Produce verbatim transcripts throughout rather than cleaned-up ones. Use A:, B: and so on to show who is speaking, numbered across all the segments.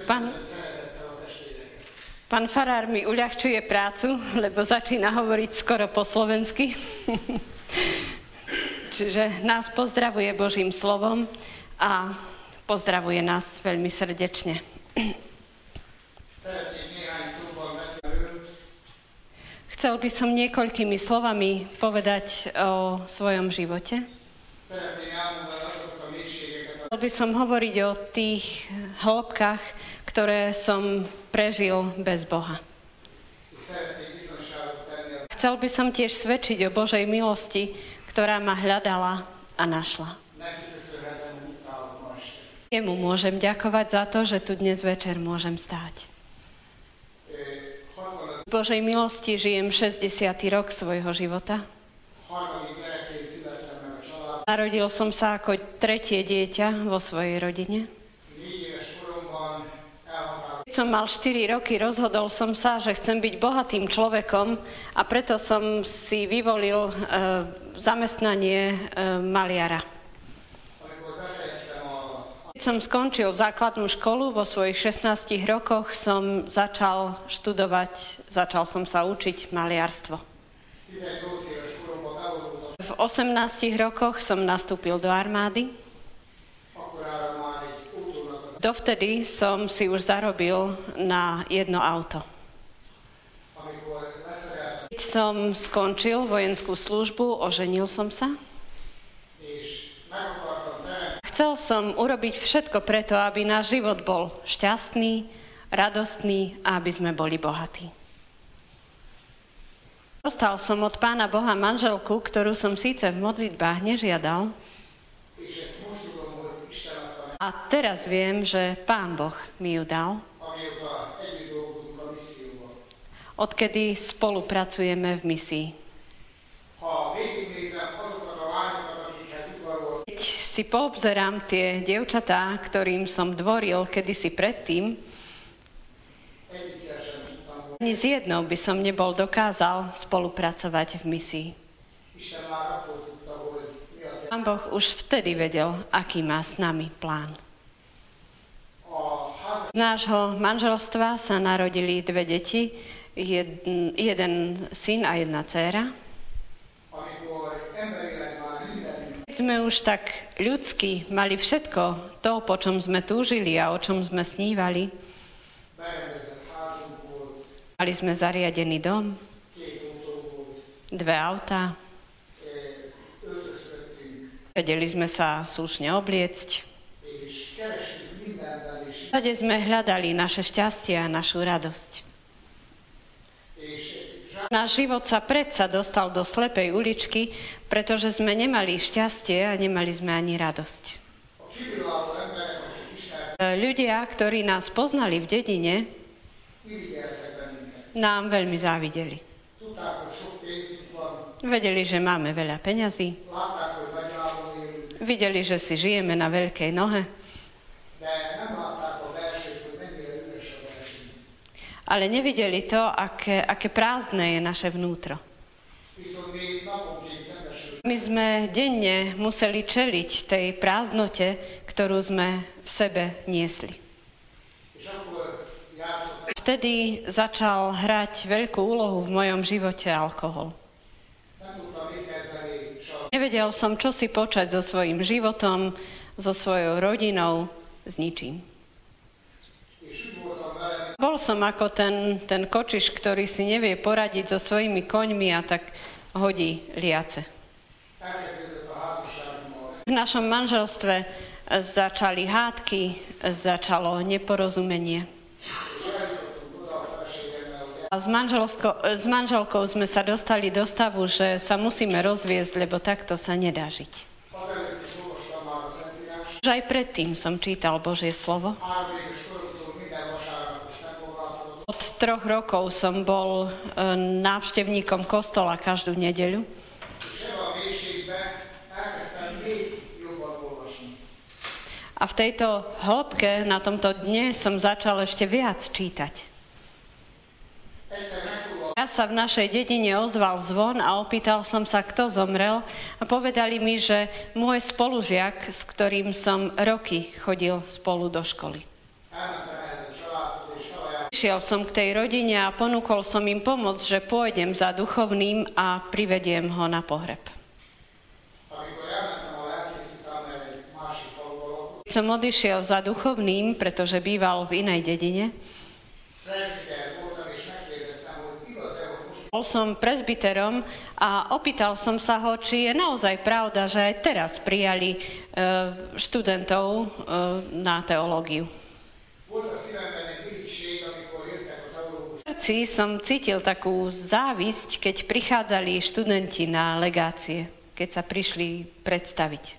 A: Pán, pán farár mi uľahčuje prácu, lebo začína hovoriť skoro po slovensky. Čiže nás pozdravuje Božím slovom a pozdravuje nás veľmi srdečne. Chcel by som niekoľkými slovami povedať o svojom živote. Chcel by som hovoriť o tých hĺbkach, ktoré som prežil bez Boha. Chcel by som tiež svedčiť o Božej milosti, ktorá ma hľadala a našla. Jemu môžem ďakovať za to, že tu dnes večer môžem stáť. V Božej milosti žijem šesťdesiaty rok svojho života. Narodil som sa ako tretie dieťa vo svojej rodine. Keď som mal štyri roky, rozhodol som sa, že chcem byť bohatým človekom a preto som si vyvolil e, zamestnanie e, maliara. Keď som skončil základnú školu, vo svojich šestnástich rokoch som začal študovať, začal som sa učiť maliarstvo. V osemnástich rokoch som nastúpil do armády. Dovtedy som si už zarobil na jedno auto. Keď som skončil vojenskú službu, oženil som sa. Chcel som urobiť všetko preto, aby náš život bol šťastný, radostný a aby sme boli bohatí. Dostal som od Pána Boha manželku, ktorú som síce v modlitbách nežiadal. A teraz viem, že Pán Boh mi ju dal. Odkedy spolupracujeme v misii. Keď si poobzerám tie dievčatá, ktorým som dvoril kedysi predtým, ani s jednou by som nebol dokázal spolupracovať v misii. Pán Boh už vtedy vedel, aký má s nami plán. Z nášho manželstva sa narodili dve deti, jeden, jeden syn a jedna dcéra. Keď sme už tak ľudsky mali všetko to, po čom sme túžili a o čom sme snívali, mali sme zariadený dom, dve autá, vedeli sme sa slušne obliecť. Všade sme hľadali naše šťastie a našu radosť. Náš život sa predsa dostal do slepej uličky, pretože sme nemali šťastie a nemali sme ani radosť. Ľudia, ktorí nás poznali v dedine, nám veľmi závideli. Vedeli, že máme veľa peňazí. Videli, že si žijeme na veľkej nohe. Ale nevideli to, aké, aké prázdne je naše vnútro. My sme denne museli čeliť tej prázdnote, ktorú sme v sebe niesli. Vtedy začal hrať veľkú úlohu v mojom živote alkohol. Nevedel som, čo si počať so svojím životom, so svojou rodinou, s ničím. Bol som ako ten, ten kočiš, ktorý si nevie poradiť so svojimi koňmi a tak hodí liace. V našom manželstve začali hádky, začalo neporozumenie. A s, s manželkou sme sa dostali do stavu, že sa musíme rozviesť, lebo takto sa nedá žiť. Už aj predtým som čítal Božie slovo. Od troch rokov som bol návštevníkom kostola každú nedeľu. A v tejto hĺbke, na tomto dne som začal ešte viac čítať. Ja sa v našej dedine ozval zvon a opýtal som sa, kto zomrel, a povedali mi, že môj spolužiak, s ktorým som roky chodil spolu do školy. Prišiel som k tej rodine a ponúkol som im pomoc, že pôjdem za duchovným a privediem ho na pohreb. Som odišiel za duchovným, pretože býval v inej dedine. Bol som presbyterom a opýtal som sa ho, či je naozaj pravda, že aj teraz prijali e, študentov e, na teológiu. V srdci som cítil takú závisť, keď prichádzali študenti na legácie, keď sa prišli predstaviť.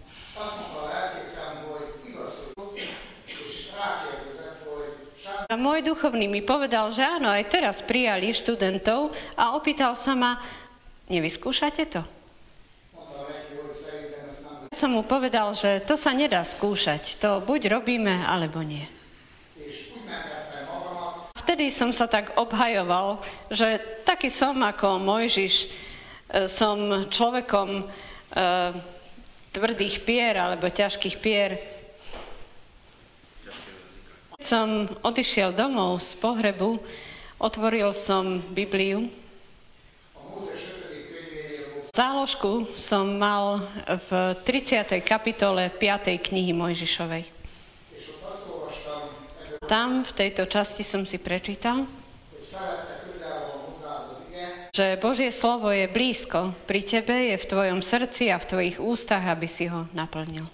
A: A môj duchovný mi povedal, že áno, aj teraz prijali študentov a opýtal sa ma, nevyskúšate to? Ja som mu povedal, že to sa nedá skúšať, to buď robíme, alebo nie. Vtedy som sa tak obhajoval, že taký som ako Mojžiš, som človekom e, tvrdých pier alebo ťažkých pier. Keď som odišiel domov z pohrebu, otvoril som Bibliu. Záložku som mal v tridsiatej kapitole piatej knihy Mojžišovej. Tam, v tejto časti som si prečítal, že Božie slovo je blízko, pri tebe je v tvojom srdci a v tvojich ústach, aby si ho naplnil.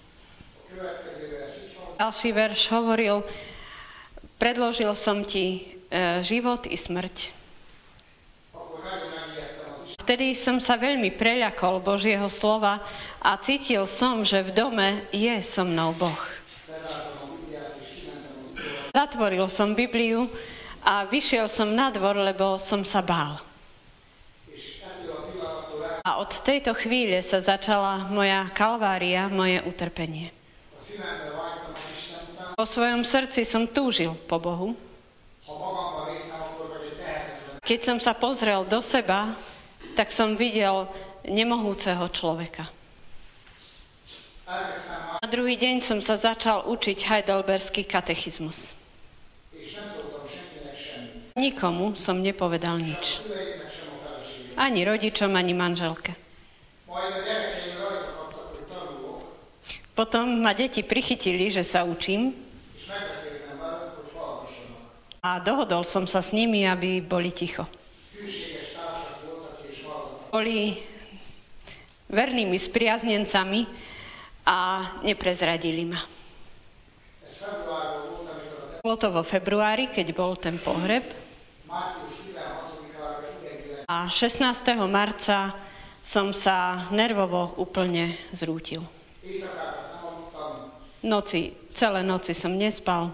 A: Ďalší verš hovoril, predložil som ti e, život i smrť. Vtedy som sa veľmi preľakol Božieho slova a cítil som, že v dome je so mnou Boh. Zatvoril som Bibliu a vyšiel som na dvor, lebo som sa bál. A od tejto chvíle sa začala moja kalvária, moje utrpenie. Po svojom srdci som túžil po Bohu. Keď som sa pozrel do seba, tak som videl nemohúceho človeka. Na druhý deň som sa začal učiť heidelberský katechizmus. Nikomu som nepovedal nič. Ani rodičom, ani manželke. Potom ma deti prichytili, že sa učím. A dohodol som sa s nimi, aby boli ticho. Boli vernými spriaznencami a neprezradili ma. Bolo to vo februári, keď bol ten pohreb. A šestnásteho marca som sa nervovo úplne zrútil. Noci, celé noci som nespal.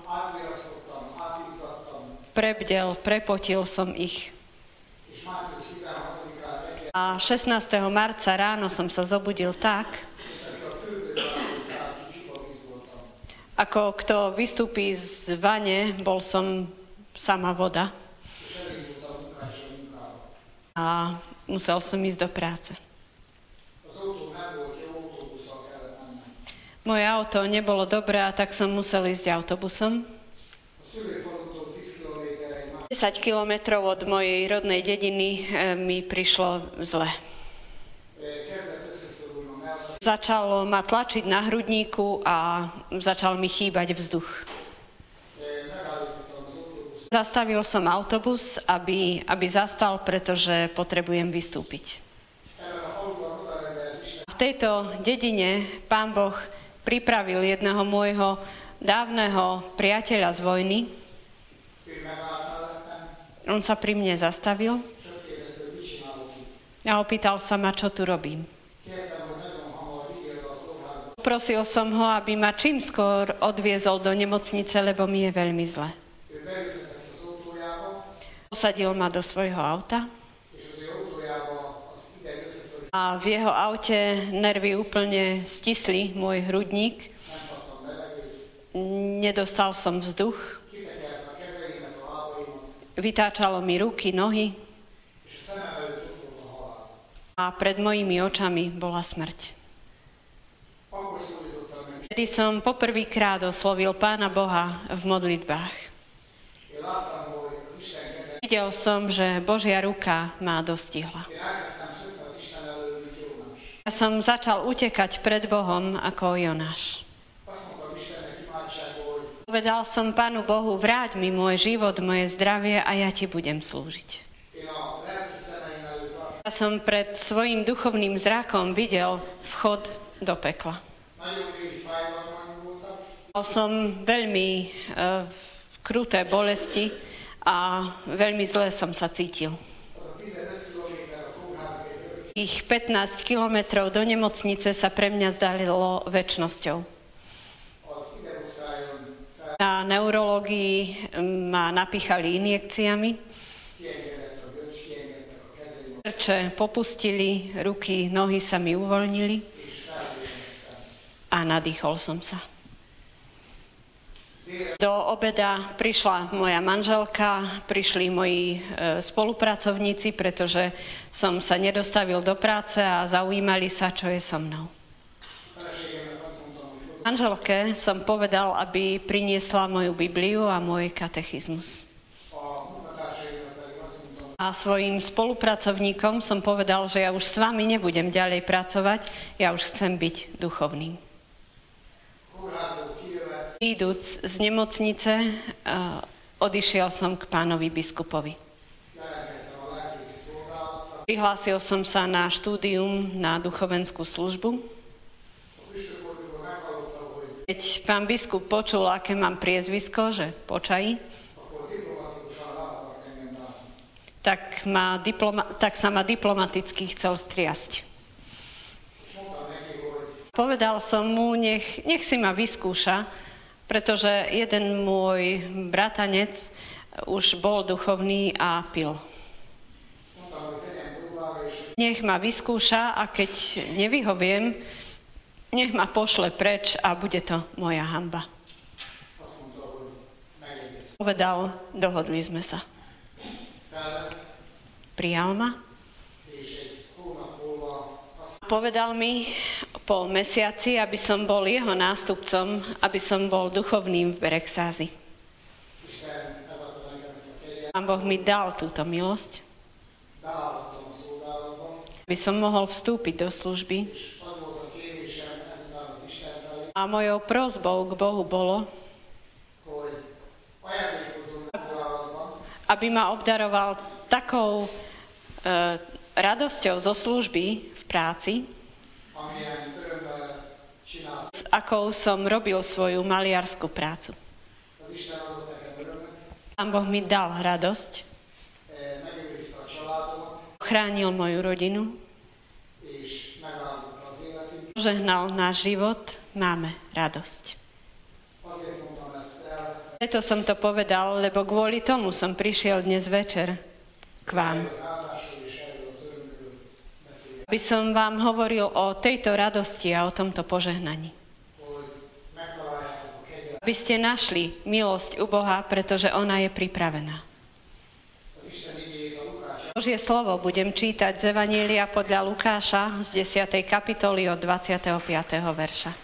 A: Prebdel, prepotil som ich. A šestnásteho marca ráno som sa zobudil tak, ako kto vystúpi z vane, bol som sama voda. A musel som ísť do práce. Moje auto nebolo dobré, a tak som musel ísť autobusom. desať kilometrov od mojej rodnej dediny mi prišlo zle. Začalo ma tlačiť na hrudníku a začal mi chýbať vzduch. Zastavil som autobus, aby, aby zastal, pretože potrebujem vystúpiť. V tejto dedine Pán Boh pripravil jedného môjho dávneho priateľa z vojny. On sa pri mne zastavil a opýtal sa ma, čo tu robím. Poprosil som ho, aby ma čím skôr odviezol do nemocnice, lebo mi je veľmi zle. Posadil ma do svojho auta a v jeho aute nervy úplne stisli môj hrudník. Nedostal som vzduch. Vytáčalo mi ruky, nohy a pred mojimi očami bola smrť. Vtedy som poprvýkrát oslovil Pána Boha v modlitbách. Videl som, že Božia ruka ma dostihla. Ja som začal utekať pred Bohom ako Jonáš. Povedal som Pánu Bohu, vráť mi môj život, moje zdravie a ja ti budem slúžiť. Ja som pred svojim duchovným zrakom videl vchod do pekla. Mal som veľmi e, kruté bolesti a veľmi zle som sa cítil. Ich pätnásť kilometrov do nemocnice sa pre mňa zdalo večnosťou. Na neurológii ma napíchali injekciami. Krče popustili, ruky, nohy sa mi uvoľnili a nadýchol som sa. Do obeda prišla moja manželka, prišli moji e, spolupracovníci, pretože som sa nedostavil do práce a zaujímali sa, čo je so mnou. Manželke som povedal, aby priniesla moju Bibliu a môj katechizmus. A svojim spolupracovníkom som povedal, že ja už s vami nebudem ďalej pracovať, ja už chcem byť duchovným. Idúc z nemocnice, odišiel som k pánovi biskupovi. Prihlásil som sa na štúdium na duchovenskú službu. Keď pán biskup počul, aké mám priezvisko, že Počají, tak, ma diploma, tak sa ma diplomaticky chcel striasť. Povedal som mu, nech, nech si ma vyskúša, pretože jeden môj bratanec už bol duchovný a pil. Nech ma vyskúša a keď nevyhoviem, nech ma pošle preč a bude to moja hanba. Povedal, dohodli sme sa. Prijal ma. Povedal mi po mesiaci, aby som bol jeho nástupcom, aby som bol duchovným v Berexázi. Pán Boh mi dal túto milosť, aby som mohol vstúpiť do služby. A mojou prosbou k Bohu bolo, aby ma obdaroval takou e, radosťou zo služby v práci, s akou som robil svoju maliarskú prácu. Pán Boh mi dal radosť, ochránil moju rodinu, požehnal náš život, máme radosť. Preto som to povedal, lebo kvôli tomu som prišiel dnes večer k vám. Aby som vám hovoril o tejto radosti a o tomto požehnaní. Aby ste našli milosť u Boha, pretože ona je pripravená. Božie slovo budem čítať z Evanília podľa Lukáša z desiatej kapitoly od dvadsiateho piateho verša.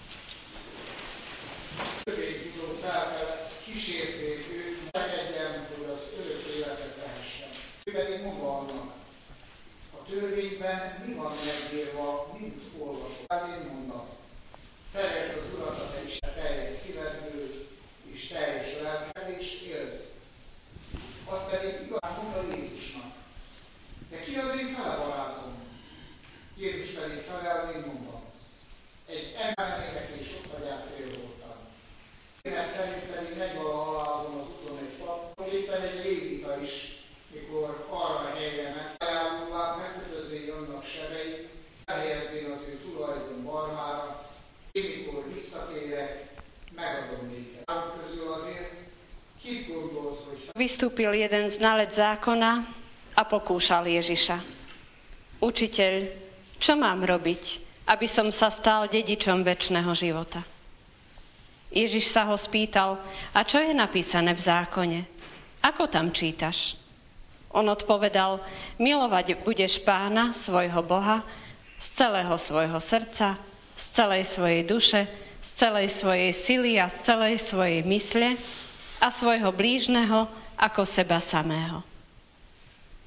B: Törvényben mi van megírva, mint olvasó. Hát én mondom, szeresd az Urat, a te Isten teljes szívedből, és teljes lelked, és élsz. Azt pedig igaz mondta Jézusnak. De ki az én fele barátom? Jézus pedig felel, én mondom. Egy embernek és ott hagyják félvoltál. Élet szerint pedig megy valaha azon az úton egy pap, éppen egy lévita is, mikor arra a helyre megtalálulvá, megkötözé annak sebeit, elhelyezvén az ő tulajdon barmára, én mikor visszatérek, megadom néked. Ám közül azért, kit gondolsz, hogy...
A: Vystúpil jeden znalec zákona a pokúšal Ježiša. Učiteľ, čo mám robiť, aby som sa stal dedičom večného života? Ježiš sa ho spýtal, a čo je napísané v zákone? Ako tam čítaš? On odpovedal, milovať budeš Pána, svojho Boha, z celého svojho srdca, z celej svojej duše, z celej svojej sily a z celej svojej mysle a svojho blížneho ako seba samého.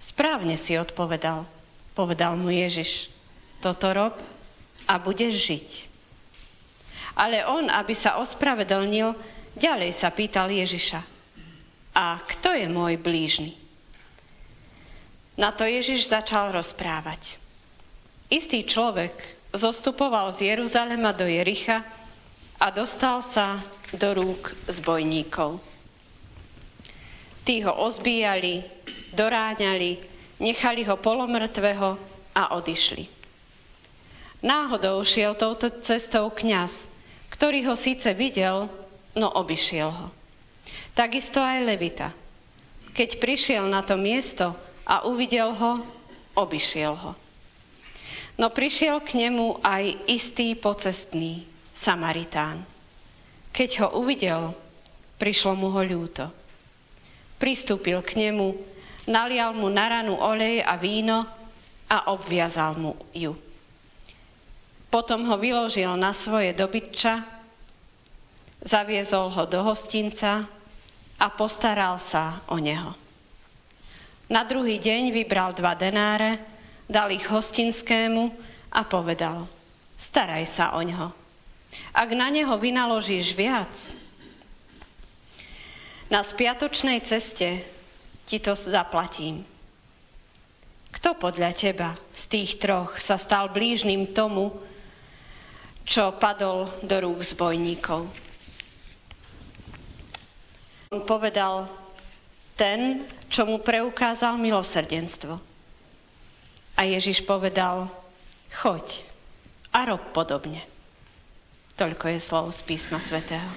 A: Správne si odpovedal, povedal mu Ježiš. Toto rob a budeš žiť. Ale on, aby sa ospravedlnil, ďalej sa pýtal Ježiša. A kto je môj blížny? Na to Ježiš začal rozprávať. Istý človek zostupoval z Jeruzalema do Jericha a dostal sa do rúk zbojníkov. Tí ho ozbíjali, doráňali, nechali ho polomrtvého a odišli. Náhodou šiel touto cestou kňaz, ktorý ho síce videl, no obišiel ho. Takisto aj Levita. Keď prišiel na to miesto a uvidel ho, obišiel ho. No prišiel k nemu aj istý pocestný Samaritán. Keď ho uvidel, prišlo mu ho ľúto. Pristúpil k nemu, nalial mu na ranu olej a víno a obviazal mu ju. Potom ho vyložil na svoje dobytča, zaviezol ho do hostinca a postaral sa o neho. Na druhý deň vybral dva denáre, dal ich hostinskému a povedal: staraj sa o ňo. Ak na neho vynaložíš viac, na spiatočnej ceste ti to zaplatím. Kto podľa teba z tých troch sa stal blížnym tomu, čo padol do rúk zbojníkov? On povedal: ten, čo mu preukázal milosrdenstvo. A Ježiš povedal: choď a rob podobne. Toľko je slov z písma svätého.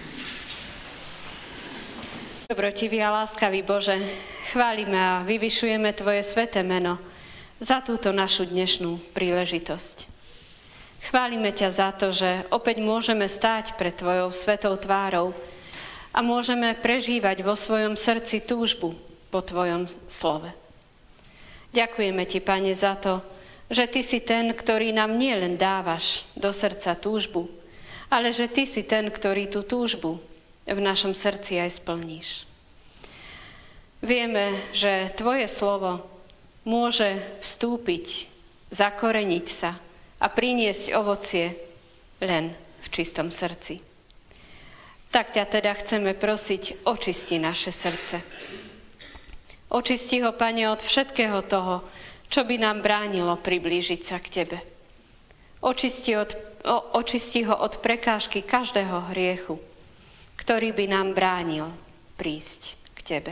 A: Dobrotivý a láskavý Bože, chválime a vyvyšujeme Tvoje sväté meno za túto našu dnešnú príležitosť. Chválime ťa za to, že opäť môžeme stáť pred Tvojou svetou tvárou a môžeme prežívať vo svojom srdci túžbu po Tvojom slove. Ďakujeme Ti, Pane, za to, že Ty si ten, ktorý nám nielen dávaš do srdca túžbu, ale že Ty si ten, ktorý tú túžbu v našom srdci aj splníš. Vieme, že Tvoje slovo môže vstúpiť, zakoreniť sa a priniesť ovocie len v čistom srdci. Tak ťa teda chceme prosiť, očisti naše srdce. Očisti ho, Pane, od všetkého toho, čo by nám bránilo priblížiť sa k Tebe. Očisti, od, o, očisti ho od prekážky každého hriechu, ktorý by nám bránil prísť k Tebe.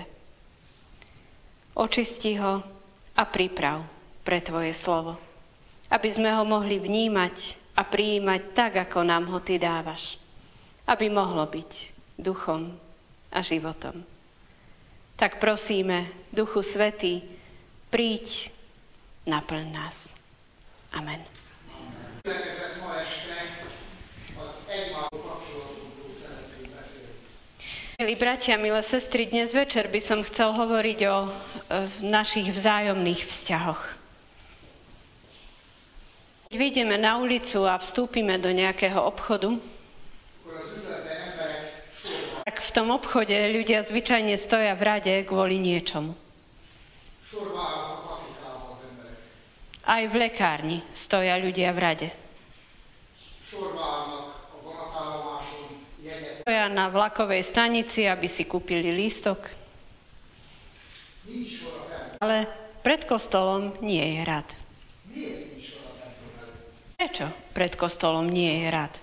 A: Očisti ho a priprav pre Tvoje slovo, aby sme ho mohli vnímať a prijímať tak, ako nám ho Ty dávaš, aby mohlo byť duchom a životom. Tak prosíme, Duchu Svätý, príď, naplň nás. Amen. Milí bratia, milé sestry, dnes večer by som chcel hovoriť o e, našich vzájomných vzťahoch. Keď vyjdeme na ulicu a vstúpime do nejakého obchodu, tak v tom obchode ľudia zvyčajne stoja v rade kvôli niečomu. Aj v lekárni stoja ľudia v rade. Stoja na vlakovej stanici, aby si kúpili lístok. Ale pred kostolom nie je rad. Prečo pred kostolom nie je rad?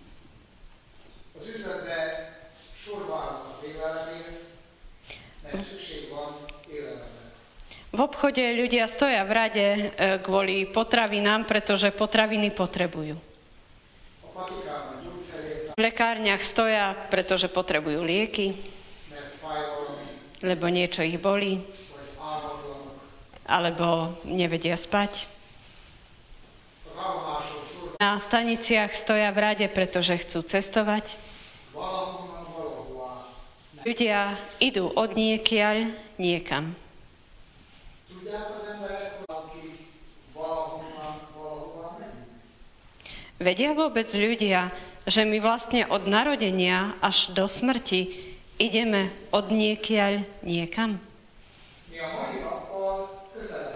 A: V obchode ľudia stoja v rade kvôli potravinám, pretože potraviny potrebujú. V lekárniach stoja, pretože potrebujú lieky, lebo niečo ich bolí, alebo nevedia spať. Na staniciach stoja v rade, pretože chcú cestovať. Ľudia idú od niekiaľ niekam. Vedia vôbec ľudia, že my vlastne od narodenia až do smrti ideme od niekiaľ niekam?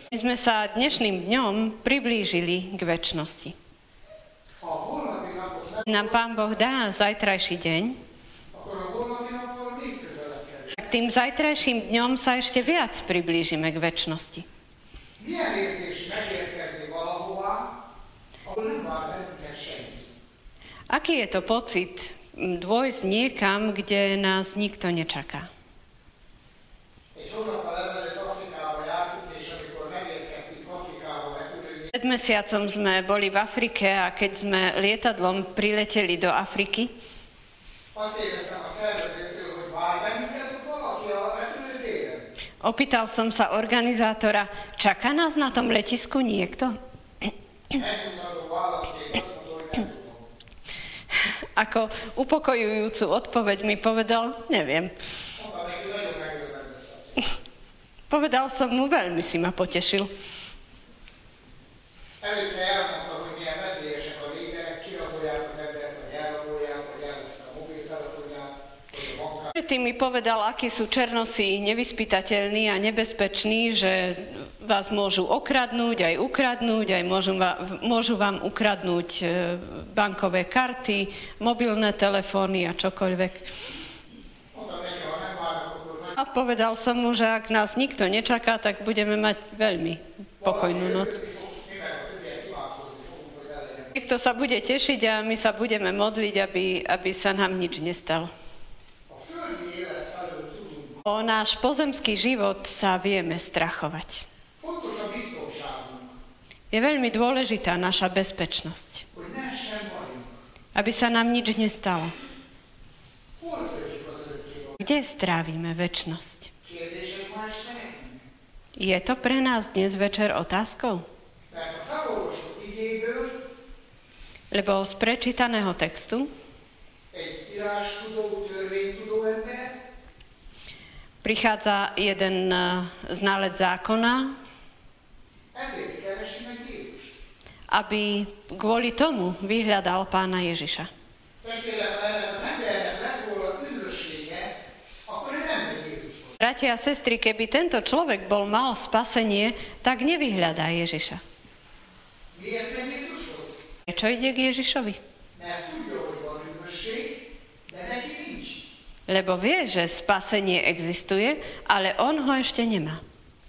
A: My sme sa dnešným dňom priblížili k večnosti. Nám Pán Boh dá zajtrajší deň, tak tým zajtrajším dňom sa ešte viac priblížime k večnosti. Aký je to pocit dôjsť niekam, kde nás nikto nečaká? Pred mesiacom sme boli v Afrike a keď sme lietadlom prileteli do Afriky, opýtal som sa organizátora, čaká nás na tom letisku niekto? Ako upokojujúcu odpoveď mi povedal, neviem. Povedal som mu, veľmi si ma potešil. Predtým mi povedal, akí sú černosí nevyspytateľní a nebezpeční, že vás môžu okradnúť, aj ukradnúť, aj môžu, môžu vám ukradnúť bankové karty, mobilné telefóny a čokoľvek. A povedal som mu, že ak nás nikto nečaká, tak budeme mať veľmi pokojnú noc. Niekto sa bude tešiť a my sa budeme modliť, aby, aby sa nám nič nestalo. O náš pozemský život sa vieme strachovať. Je veľmi dôležitá naša bezpečnosť. Aby sa nám nič nestalo. Kde strávime večnosť? Je to pre nás dnes večer otázkou? Lebo z prečítaného textu prichádza jeden znalec zákona, aby kvôli tomu vyhľadal Pána Ježiša. Bratia a sestry, keby tento človek bol mal spasenie, tak nevyhľadá Ježiša. Prečo ide k Ježišovi? Lebo vie, že spasenie existuje, ale on ho ešte nemá.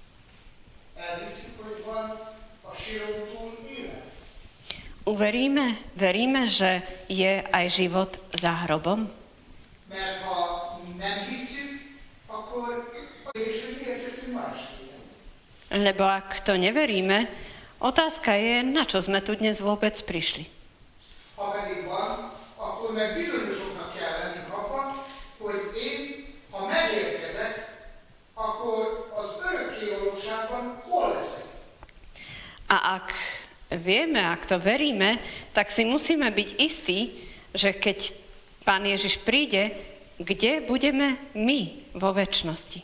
A: Uveríme, veríme, že je aj život za hrobom? Lebo ak to neveríme, otázka je, na čo sme tu dnes vôbec prišli. A ak vieme, ak to veríme, tak si musíme byť istí, že keď Pán Ježiš príde, kde budeme my vo večnosti.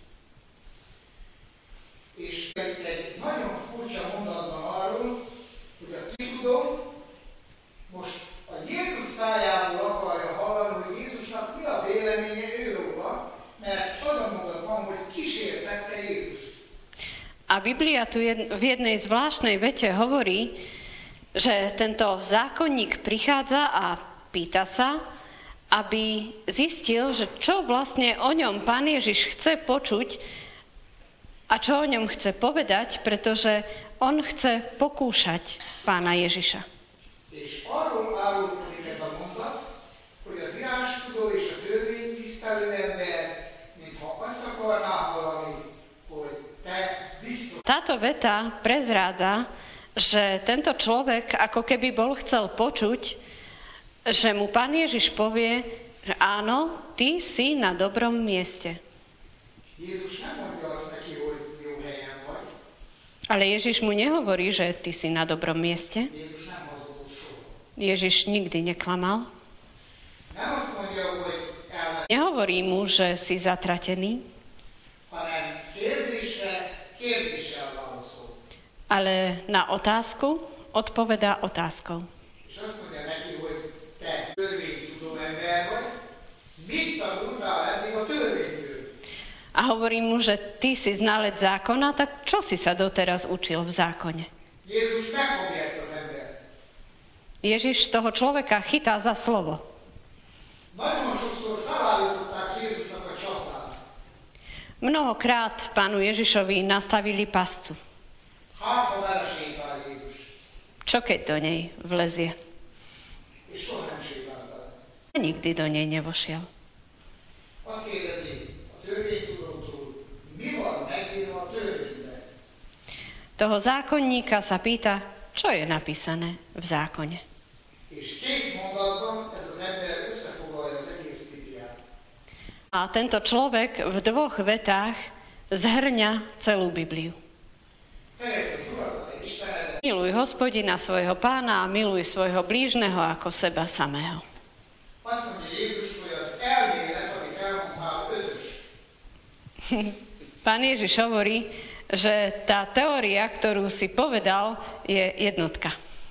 A: És egy nagyon furcsa mondatban arról, hogy a tudó most a Jézus szájából akarja hallani, hogy Jézusnak mi a véleménye őróla, mert az a mondat van, hogy kísértette Jézus. A Biblia tu jed, v jednej zvláštnej vete hovorí, že tento zákonník prichádza a pýta sa, aby zistil, že čo vlastne o ňom Pán Ježiš chce počuť a čo o ňom chce povedať, pretože on chce pokúšať Pána Ježiša. Táto veta prezrádza, že tento človek ako keby bol chcel počuť, že mu Pán Ježiš povie, že áno, ty si na dobrom mieste. Ale Ježiš mu nehovorí, že ty si na dobrom mieste. Ježiš nikdy neklamal. Nehovorí mu, že si zatratený. Ale na otázku odpovedá otázkou. A hovorí mu, že ty si znalec zákona, tak čo si sa doteraz učil v zákone?
B: Jézus megfogja ezt az embert.
A: Ježiš toho človeka chytá za slovo.
B: Nagyon sokszor felállították Jézusnak a csapát.
A: Mnohokrát pánu Ježišovi nastavili pascu.
B: Hát, ha belesétál Jézus.
A: Čo keď do nej vlezie?
B: És soha nem sétál bele.
A: A nikdy do nej nevošiel.
B: Azt kérdezi a törvénytudótól, mi van megírva a törvényben?
A: Toho zákonníka sa pýta, čo je napísané v zákone.
B: És két mondatban ez az ember összefoglalja az egész Bibliát.
A: A tento človek v dvoch vetách zhrňa celú Bibliu.
B: Szereted az Urat, a te Istenedet,
A: Miluj Hospodina svojho pána a miluj svojho blížneho ako seba samého.
B: azt mondja Jézus, hogy az elmélet, amit elmondtál, ötös.
A: Pán Ježiš hovorí, že tá teória, ktorú si povedal, je jednotka.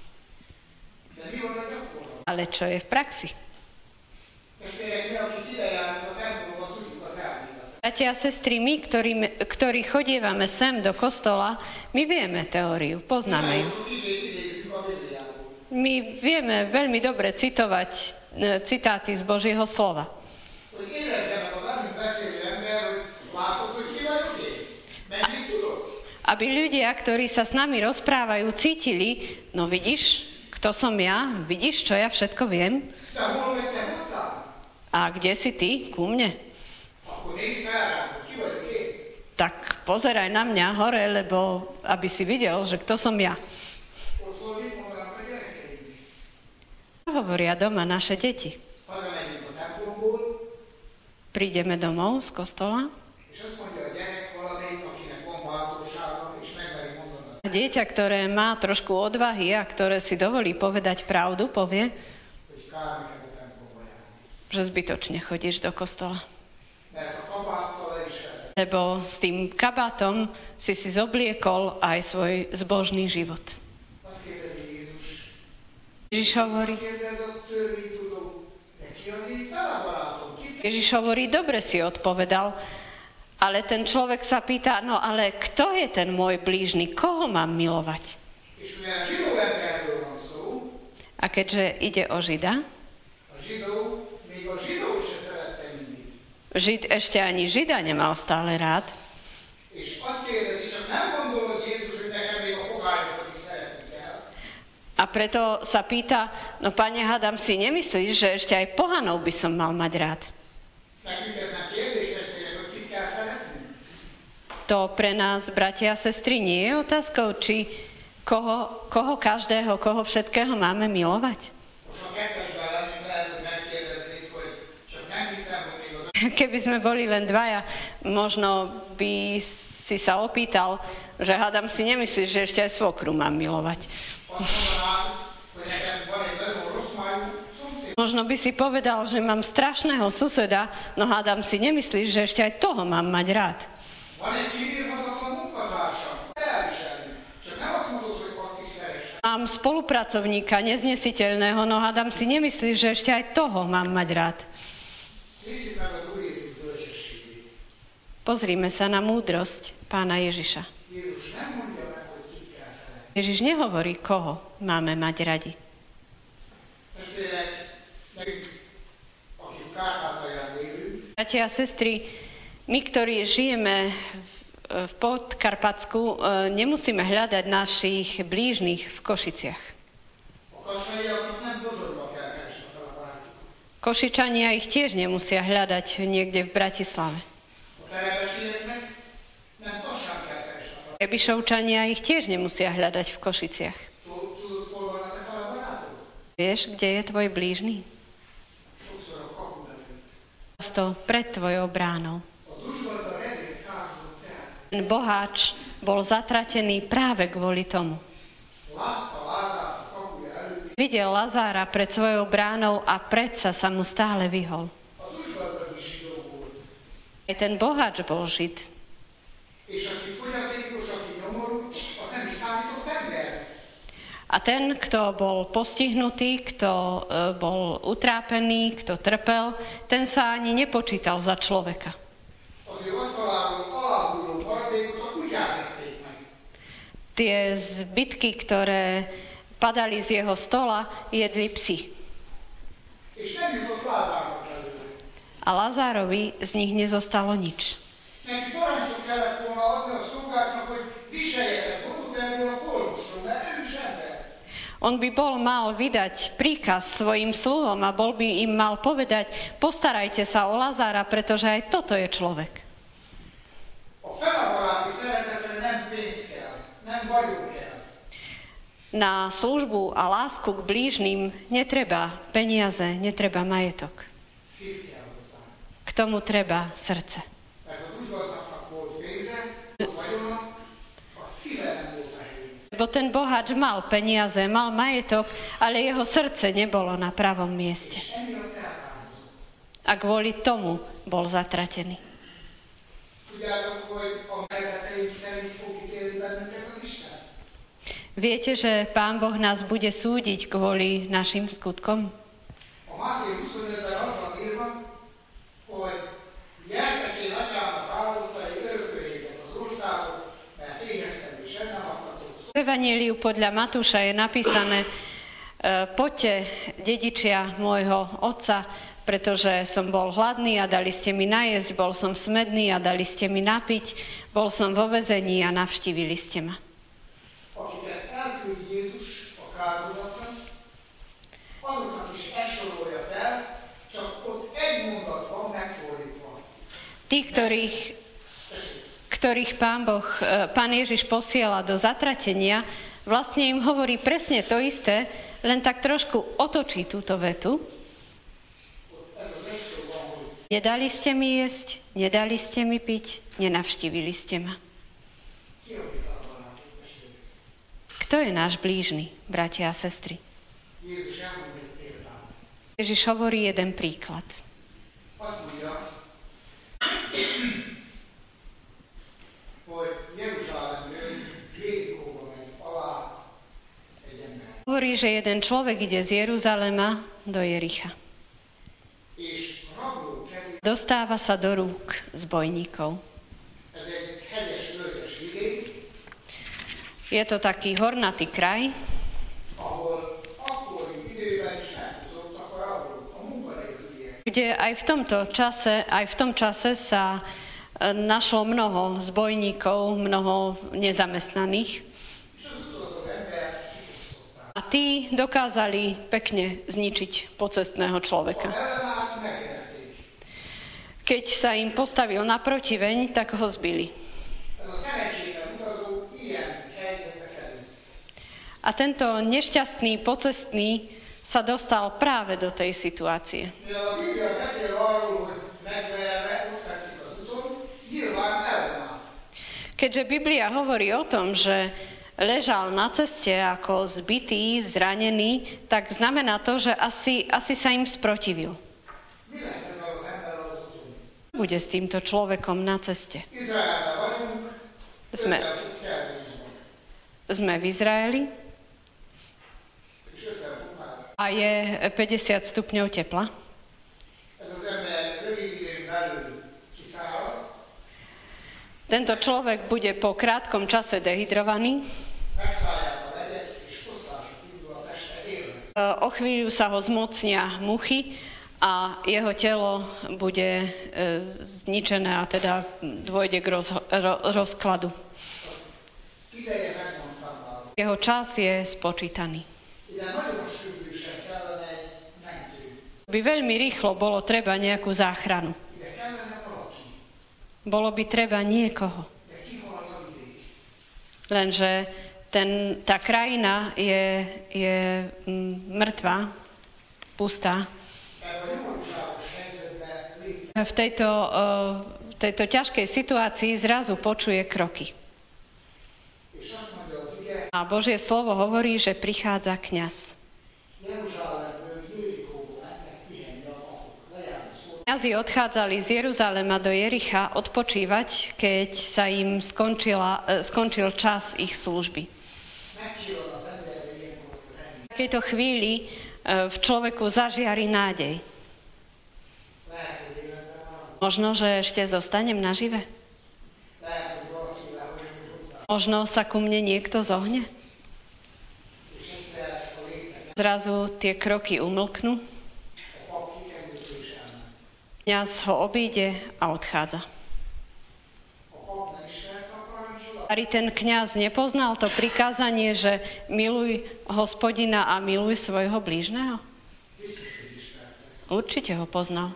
B: De mi van a gyakorlatban?
A: Ale čo je v praxi?
B: Testvérek, mi, akik ide járunk a templomba, tudjuk az elméletet.
A: Bratia a sestry, my, ktorí, ktorí chodievame sem do kostola, my vieme teóriu, poznáme ju.
B: Sok igét idézünk a Bibliából.
A: My vieme veľmi dobre citovať e, citáty z Božieho slova.
B: Hogy érezze meg a velünk beszélő ember, hogy látod, hogy ki vagyok én? Mennyit tudok?
A: Aby ľudia, ktorí sa s nami rozprávajú, cítili, no vidíš, kto som ja, vidíš, čo ja všetko viem?
B: De hol vagy te hozzám?
A: A kde si ty ku mne?
B: Akkor nézz fel rám, hogy ki vagyok én.
A: Tak pozeraj na mňa hore, lebo aby si videl, že kto som ja.
B: Otthon mit mondanak a gyerekeink?
A: Čo hovoria doma naše deti?
B: Hazamegyünk a templomból,
A: Prídeme domov z kostola
B: és azt mondja a gyerek valamelyik, akinek van bátorsága, és megmeri mondani.
A: a dieťa, ktoré má trošku odvahy a ktoré si dovolí povedať pravdu, povie,
B: Hogy kár neked a templomba járni.
A: že zbytočne chodíš do kostola.
B: Mert a kabáttal el is el.
A: Lebo s tým kabátom si si zobliekol aj svoj zbožný život.
B: Azt kérdezi Jézus.
A: Ježiš hovorí,
B: Kérdez a törvénytudó, de ki az én felabarátom? Ki
A: Ježiš hovorí, dobre si odpovedal, ale ten človek sa pýta, no ale kto je ten môj blížny, koho mám milovať?
B: És mivel zsidó emberről van szó,
A: A keďže ide o Žida,
B: a zsidó, még a zsidó se szerette mindig.
A: Žid ešte ani Žida nemal stále rád,
B: És azt kérdezi, csak nem gondolod Jézus, hogy nekem még a fogályokat is szeretni kell.
A: a preto sa pýta, no Pane, hádam si, nemyslíš, že ešte aj pohanov by som mal mať rád?
B: Nekünk ez nem kérdés, testvérek, hogy kit kell szeretni.
A: To pre nás, bratia a sestry, nie je otázkou, či koho, koho každého, koho všetkého máme milovať?
B: Most a kettesben lennénk, lehet, hogy megkérdeznék, hogy csak nem hiszem, hogy még az
A: Keby sme boli len dvaja, možno by si sa opýtal, že hádam si, nemyslíš, že ešte aj svokru mám milovať.
B: azt mondanád, hogy nekem van egy nagyon rossz májú szomszéd.
A: Možno by si povedal, že mám strašného suseda, no hádam si, nemyslíš, že ešte aj toho mám mať rád.
B: Van egy kibírhatatlan munkatársam, elviselni. Csak nem azt mondod, hogy azt is szeress.
A: Mám spolupracovníka neznesiteľného, no hádam si, nemyslíš, že ešte aj toho mám mať rád.
B: Nézzük meg az Úr Jézus bölcsességét.
A: Pozrime sa na múdrosť pána Ježiša.
B: Jézus nem mondja meg, hogy kit kell szeretni.
A: Ježiš nehovorí, koho máme mať radi.
B: Testvérek, nekünk, akik Kárpátalján élünk,
A: Bratia a sestry, my, ktorí žijeme v Podkarpatsku, nemusíme hľadať našich blížnych v Košiciach.
B: a kassaiaknak nem Pozsonyba kell keresni fel a barátjukat.
A: Košičania ich tiež nemusia hľadať niekde v Bratislave.
B: A terebesieknek nem Kassán kell keresni fel.
A: Rebišovčania ich tiež nemusia hľadať v Košiciach.
B: Tudod, hol van a te fel a barátod?
A: Vieš, kde je tvoj blížny?
B: Sokszor a kapu előtt.
A: Prosto pred tvojou bránou.
B: A dusgazdag ezért kárhozott el.
A: Ten boháč bol zatratený práve kvôli tomu.
B: Látta Lázárt a kapuja előtt,
A: Videl Lazára pred svojou bránou a predsa sa mu stále vyhol.
B: a dusgazdag is zsidó volt.
A: Aj ten boháč bol Žid.
B: És aki fogyatékos, aki nyomorú, az nem is számított ember.
A: A ten, kto bol postihnutý, kto e, bol utrápený, kto trpel, ten sa ani nepočítal za človeka.
B: Az ő asztalán
A: Tie zbytky, ktoré padali z jeho stola, jedli psi.
B: És nem jutott Lázárnak előre.
A: A Lázárovi z nich nezostalo nič.
B: Neki parancsot kellett volna adni a szolgáknak, hogy viseljetek vodot ebből a kolmosról, mert ő is ember.
A: On by bol mal vydať príkaz svojim sluhom a bol by im mal povedať, postarajte sa o Lazára, pretože aj toto je človek.
B: A felabaláti szeretetre nem pénz kell, nem vagyon kell.
A: Na službu a lásku k blížnym netreba peniaze, netreba majetok.
B: Szív kell hozzá.
A: K tomu treba srdce.
B: Mert a duzsgazdatnak volt pénze, volt vagyona, a szíve nem volt a helyén.
A: Lebo ten boháč mal peniaze, mal majetok, ale jeho srdce nebolo na pravom mieste.
B: És emiatt eltávozott.
A: A kvôli tomu bol zatratený.
B: Tudjátok, hogy a merveteink szerint fog ítélni bennünket az Isten?
A: Viete, že Pán Boh nás bude súdiť kvôli našim skutkom?
B: A Máté huszonötben az van írva, hogy gyertek én atyámnak áldottai örököljétek az országot, mert éheztem és el nem akartok.
A: V Evaníliu podľa Matúša je napísané: poďte, dedičia môjho otca, pretože som bol hladný a dali ste mi najesť, bol som smedný a dali ste mi napiť, bol som vo väzení a navštívili ste ma.
B: Akiket elküld Jézus a kárhozatra, azoknak is ezt sorolja fel, csak ott egy mondat van megfordítva.
A: Tí, ktorých, ktorých Pán Boh, Pán Ježiš posiela do zatratenia, vlastne im hovorí presne to isté, len tak trošku otočí túto vetu. Nedali ste mi jesť, nedali ste mi piť, nenavštívili ste ma. Kto je náš blížny, bratia a sestry? Ježiš hovorí jeden príklad.
B: Azt mondja, hogy Jeruzsálemről Jerikóba megy alá egy ember.
A: Hovorí, že jeden človek ide z Jeruzalema do Jericha.
B: És rabló kezét,
A: Dostáva sa do rúk zbojníkov.
B: ez egy hegyes, völgyes vidék,
A: Je to taký hornatý kraj,
B: ahol akkori időben is elhúzottak a rablók, a munkanélküliek.
A: kde aj v tomto čase, aj v tom čase sa e, našlo mnoho zbojníkov, mnoho nezamestnaných.
B: És az utolsó ember kifosztották.
A: A tí dokázali pekne zničiť pocestného človeka.
B: Ellenállt, megverték.
A: Keď sa im postavil na protiveň, tak ho zbili.
B: Ez a szerencsétlen utazó ilyen helyzetbe került.
A: A tento nešťastný, pocestný sa dostal práve do tej situácie.
B: Mivel a Biblia beszél arról, hogy megverve ott fekszik az úton, nyilván ellenáll.
A: Keďže Biblia hovorí o tom, že ležal na ceste ako zbitý, zranený, tak znamená to, že asi, asi sa im sprotivil.
B: Mi lesz ezzel az emberrel az úton?
A: Bude s týmto človekom na ceste.
B: Izraelben vagyunk,
A: Sme,
B: ötven Celsiusban.
A: sme v Izraeli
B: És ötven fok már.
A: a je päťdesiat stupňov tepla.
B: Ez az ember rövid időn belül kiszárad,
A: Tento človek bude po krátkom čase dehydrovaný.
B: megszállják a legyet, és foszlások indul a teste élve.
A: E, O chvíľu sa ho zmocnia muchy a jeho telo bude e, zničené a teda dôjde k roz, ro, rozkladu.
B: Ideje meg van számlálva.
A: Jeho čas je spočítaný.
B: Ide nagyon sürgősen kellene egy mentő.
A: By veľmi rýchlo bolo treba nejakú záchranu.
B: Ide kellene valaki,
A: Bolo by treba niekoho.
B: de kihalt a vidék.
A: Lenže ten, tá krajina je, je mm, mŕtva, pustá.
B: Ebben a nyomorúságos helyzetben lép.
A: V tejto, uh, tejto ťažkej situácii zrazu počuje kroky.
B: És azt mondja az ige,
A: A Božie slovo hovorí, že prichádza kňaz.
B: Jeruzsálemből Jerikóba mentek pihenni a napok. Lejárni szól.
A: Kňazi odchádzali z Jeruzalema do Jericha odpočívať, keď sa im skončila, uh, skončil čas ich služby.
B: Megcsillad az emberbe ilyenkor remény.
A: V tejto chvíli uh, v človeku zažiari nádej.
B: Lehet, hogy életben van,
A: Možno, že ešte zostanem nažive.
B: lehet, hogy valaki lehogy hozzá.
A: Možno sa ku mne niekto zohne. Zrazu tie kroky umlknú. Kňaz ho obíde a odchádza. Ari ten kňaz nepoznal to prikázanie, že miluj Hospodina a miluj svojho blížneho? Určite ho poznal.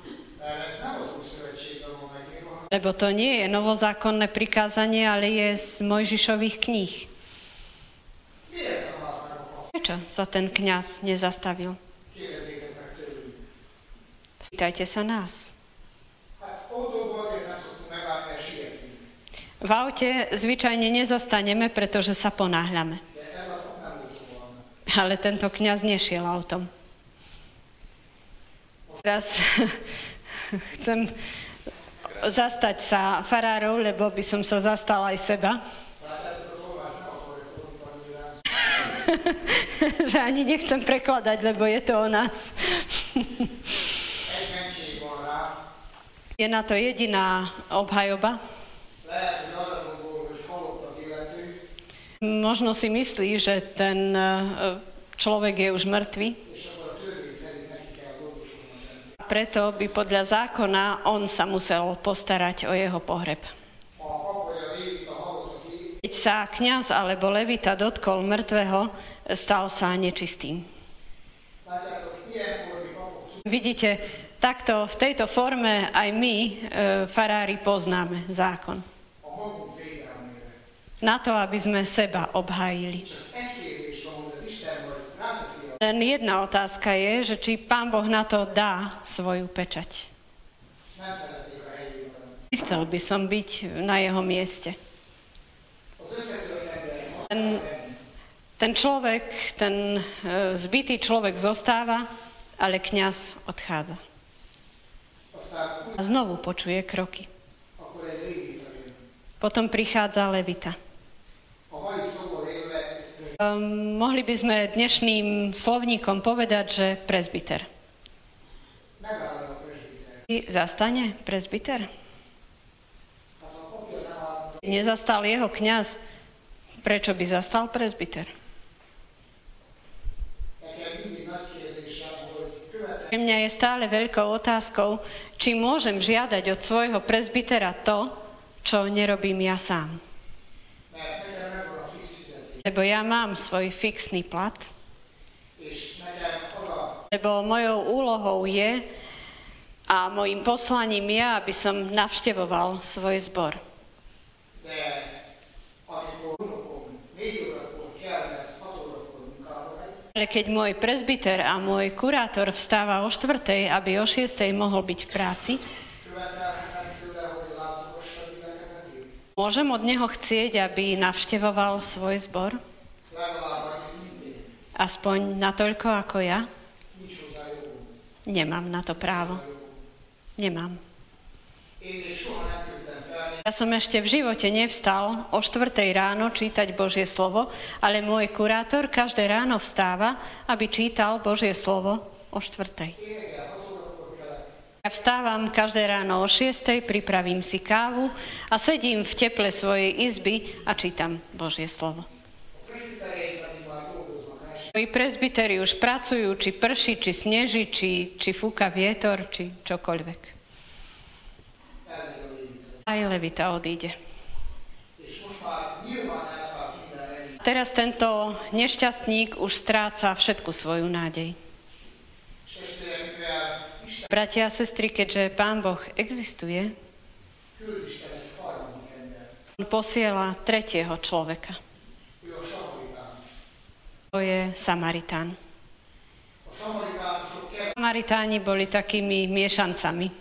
A: Lebo to nie je novozákonné prikázanie, ale je z Mojžišových kníh. Prečo sa ten kňaz nezastavil? Spýtajte sa nás. V aute zvyčajne nezastaneme, pretože sa ponáhľame. Ale tento kňaz nešiel autom. Teraz chcem zastať sa farárov, lebo by som sa zastala aj seba. Že ani nechcem prekladať, lebo je to o nás. Je na to jediná obhajoba. Možno si myslí, že ten človek je už mŕtvy. A preto by podľa zákona on sa musel postarať o jeho pohreb. Keď sa kňaz alebo levita dotkol mŕtvého, stal sa nečistým. Vidíte, takto v tejto forme aj my, e, farári, poznáme zákon. Na to, aby sme seba obhájili. Len jedna otázka je, že či Pán Boh na to dá svoju pečať. Nechcel by som byť na jeho mieste. Ten, ten človek, ten e, zbitý človek zostáva, ale kňaz odchádza. A znovu počuje kroky. Potom prichádza levita. Um, mohli by sme dnešným slovníkom povedať, že presbyter. Zastane presbyter? Nezastal jeho kňaz, prečo by zastal presbyter? Pre mňa je stále veľkou otázkou, či môžem žiadať od svojho presbytera to, čo nerobím ja sám. Lebo ja mám svoj fixný plat. Lebo mojou úlohou je a mojím poslaním je, aby som navštevoval svoj zbor. Ale keď môj presbyter a môj kurátor vstáva o štvrtej, aby o šiestej mohol byť v práci, môžem od neho chcieť, aby navštevoval svoj zbor? Aspoň natoľko ako ja? Nemám na to právo. Nemám. Ja som ešte v živote nevstal o štvrtej ráno čítať Božie slovo, ale môj kurátor každé ráno vstáva, aby čítal Božie slovo o štvrtej. Ja vstávam každé ráno o šiestej, pripravím si kávu a sedím v teple svojej izby a čítam Božie slovo. Moji presbyteri už pracujú, či prší, či sneží, či, či fúka vietor, či čokoľvek. Aj levita odíde. Teraz tento nešťastník už stráca všetku svoju nádej. Bratia a sestry, keďže Pán Boh existuje, on posiela tretieho človeka. To je Samaritán. Samaritáni boli takými miešancami.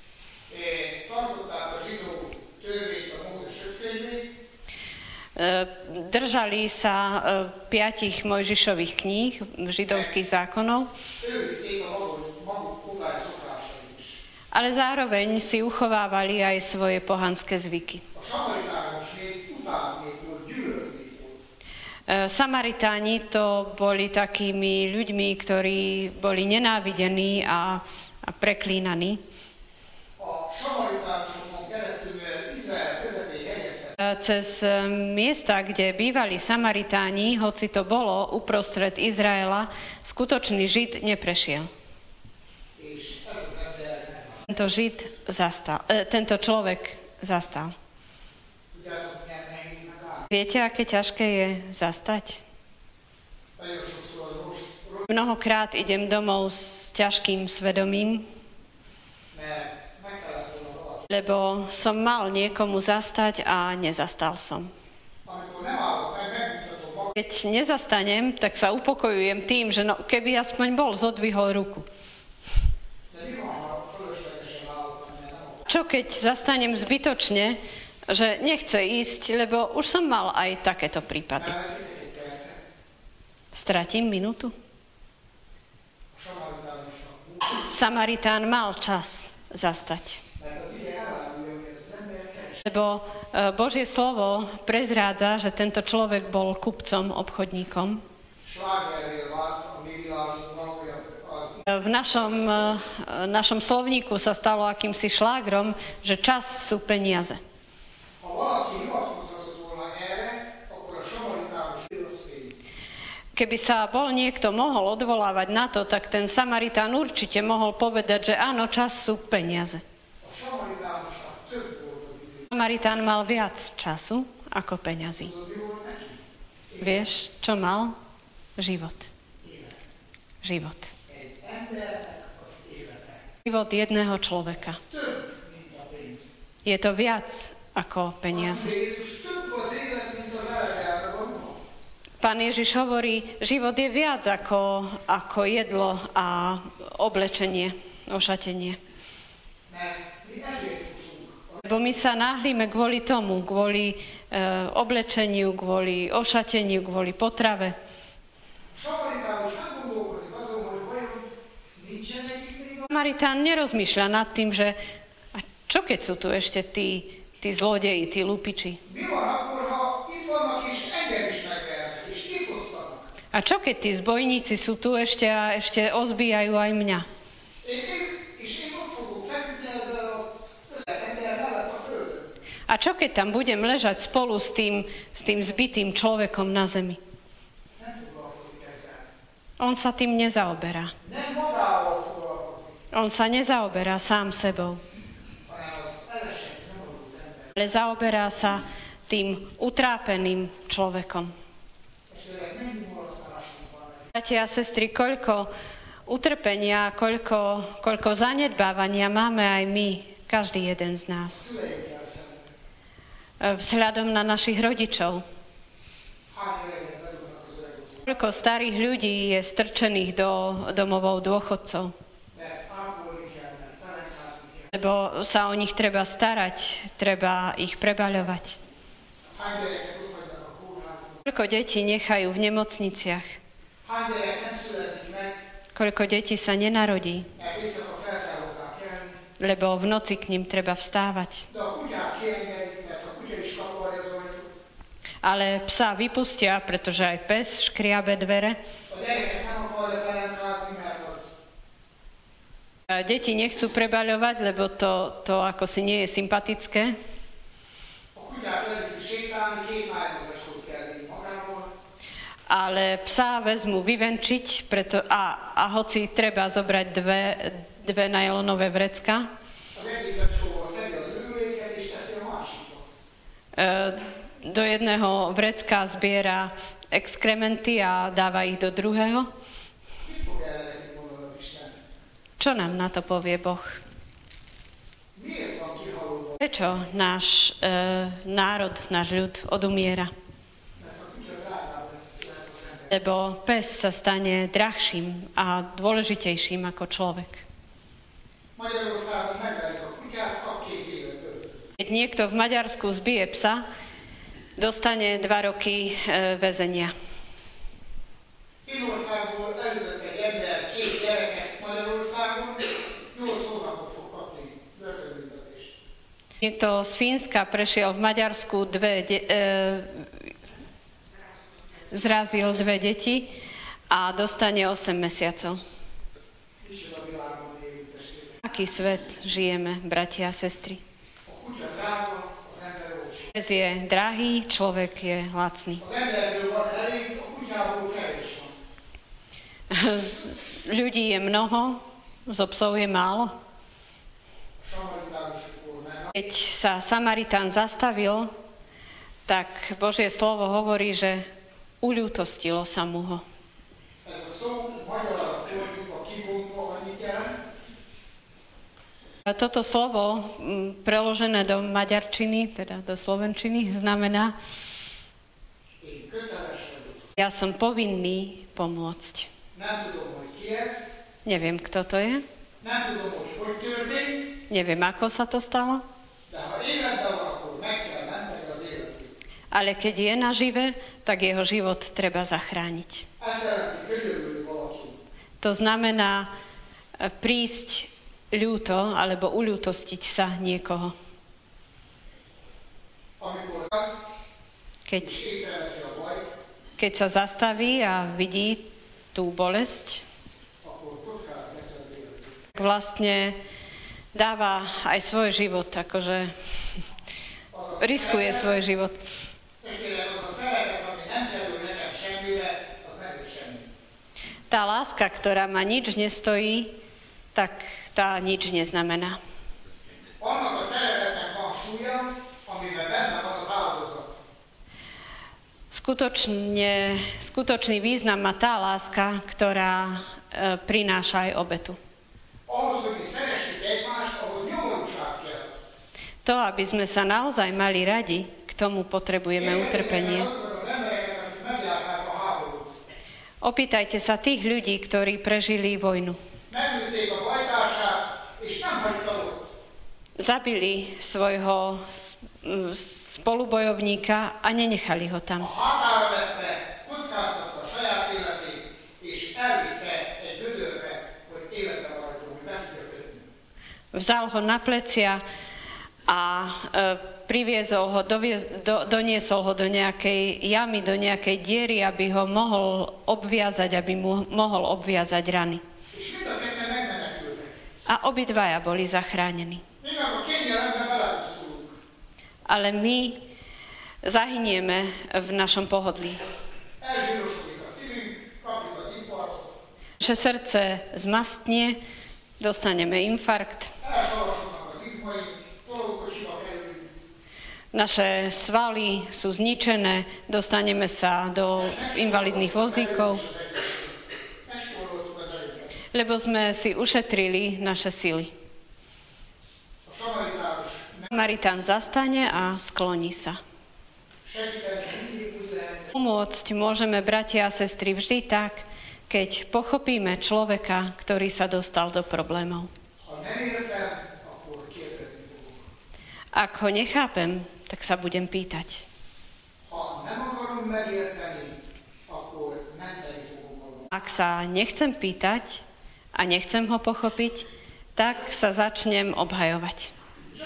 A: Držali sa piatich Mojžišových kníh, židovských zákonov, ale zároveň si uchovávali aj svoje pohanské zvyky. Samaritáni to boli takými ľuďmi, ktorí boli nenávidení a, a preklínaní. cez miesta, kde bývali Samaritáni, hoci to bolo uprostred Izraela, skutočný Žid neprešiel. Tento Žid zastal, e, tento človek zastal. Viete, aké ťažké je zastať? Mnohokrát idem domov s ťažkým svedomím, lebo som mal niekomu zastať a nezastal som. Keď nezastanem, tak sa upokojujem tým, že no, keby aspoň bol, zodvihol ruku. Čo keď zastanem zbytočne, že nechce ísť, lebo už som mal aj takéto prípady. Stratím minútu? Samaritán mal čas zastať. Lebo Božie slovo prezrádza, že tento človek bol kupcom, obchodníkom. V našom, našom slovníku sa stalo akýmsi šlágrom, že čas sú peniaze. Keby sa bol niekto mohol odvolávať na to, tak ten Samaritán určite mohol povedať, že áno, čas sú peniaze. Samaritán mal viac času ako peňazí. Vieš, čo mal? Život. Život. Život jedného človeka. Je to viac ako peniaze. Pán Ježiš hovorí, život je viac ako, ako jedlo a oblečenie, ošatenie. Lebo my sa náhlíme kvôli tomu, kvôli e, oblečeniu, kvôli ošateniu, kvôli potrave. Samaritán nerozmýšľa nad tým, že a čo keď sú tu ešte tí, tí zlodeji, tí lupiči? A čo keď tí zbojníci sú tu ešte a ešte ozbíjajú aj mňa? A čo keď tam budem ležať spolu s tým, s tým zbitým človekom na zemi? On sa tým nezaoberá. On sa nezaoberá sám sebou. Ale zaoberá sa tým utrápeným človekom. Bratia a sestry, koľko utrpenia, koľko, koľko zanedbávania máme aj my, každý jeden z nás. Vzhľadom na našich rodičov. Koľko starých ľudí je strčených do domovov dôchodcov. Lebo sa o nich treba starať, treba ich prebaľovať. Koľko detí nechajú v nemocniciach. Koľko detí sa nenarodí, lebo v noci k ním treba vstávať. Ale psa vypustia, pretože aj pes škriabe dvere. Deti nechcú prebaľovať, lebo to, to ako si nie je sympatické. Ale psa vezmu vyvenčiť, preto, a, a hoci treba zobrať dve, dve najlonové vrecka, e, do jedného vrecka zbiera exkrementy a dáva ich do druhého. Čo nám na to povie Boh? Prečo náš e, národ, náš ľud odumiera? Lebo pes sa stane drahším a dôležitejším ako človek. Keď niekto v Maďarsku zbije psa, dostane dva roky e, väzenia. Niekto z Fínska prešiel v Maďarsku dve de- e, zrazil dve deti a dostane osem mesiacov. Aký svet žijeme, bratia a sestry? Pes je drahý, človek je lacný.
B: Az emberből van elég, a kutyából kevés van.
A: Ľudí je mnoho, zo psov je málo. Keď sa Samaritán zastavil, tak Božie slovo hovorí, že uľútostilo sa mu ho. Toto slovo, preložené do maďarčiny, teda do slovenčiny, znamená: ja som povinný pomôcť. Neviem, kto to je. Neviem, ako sa to stalo. Ale keď je nažive, tak jeho život treba zachrániť. To znamená prísť ľúto alebo uľútostiť sa niekoho. Keď, keď sa zastaví a vidí tú bolesť, vlastne dáva aj svoj život, akože riskuje svoj život. Tá láska, ktorá ma nič nestojí, tak tá nič neznamená. Skutočne, skutočný význam má tá láska, ktorá e, prináša aj obetu. To, aby sme sa naozaj mali radi, k tomu potrebujeme utrpenie. Opýtajte sa tých ľudí, ktorí prežili vojnu. Zabili svojho spolubojovníka a nenechali ho tam. Vzal ho na plecia a e, priviezol ho, doviez, do, doniesol ho do nejakej jamy, do nejakej diery, aby ho mohol obviazať, aby mu mohol obviazať rany. A obidvaja boli zachránení. Ale my zahynieme v našom pohodlí. Naše srdce zmastnie, dostaneme infarkt. Naše svaly sú zničené, dostaneme sa do invalidných vozíkov, lebo sme si ušetrili naše sily. Samaritán zastane a skloní sa. Pomôcť môžeme, bratia a sestry, vždy tak, keď pochopíme človeka, ktorý sa dostal do problémov. Ak ho nechápem, tak sa budem pýtať. Ak sa nechcem pýtať a nechcem ho pochopiť, tak sa začnem obhajovať.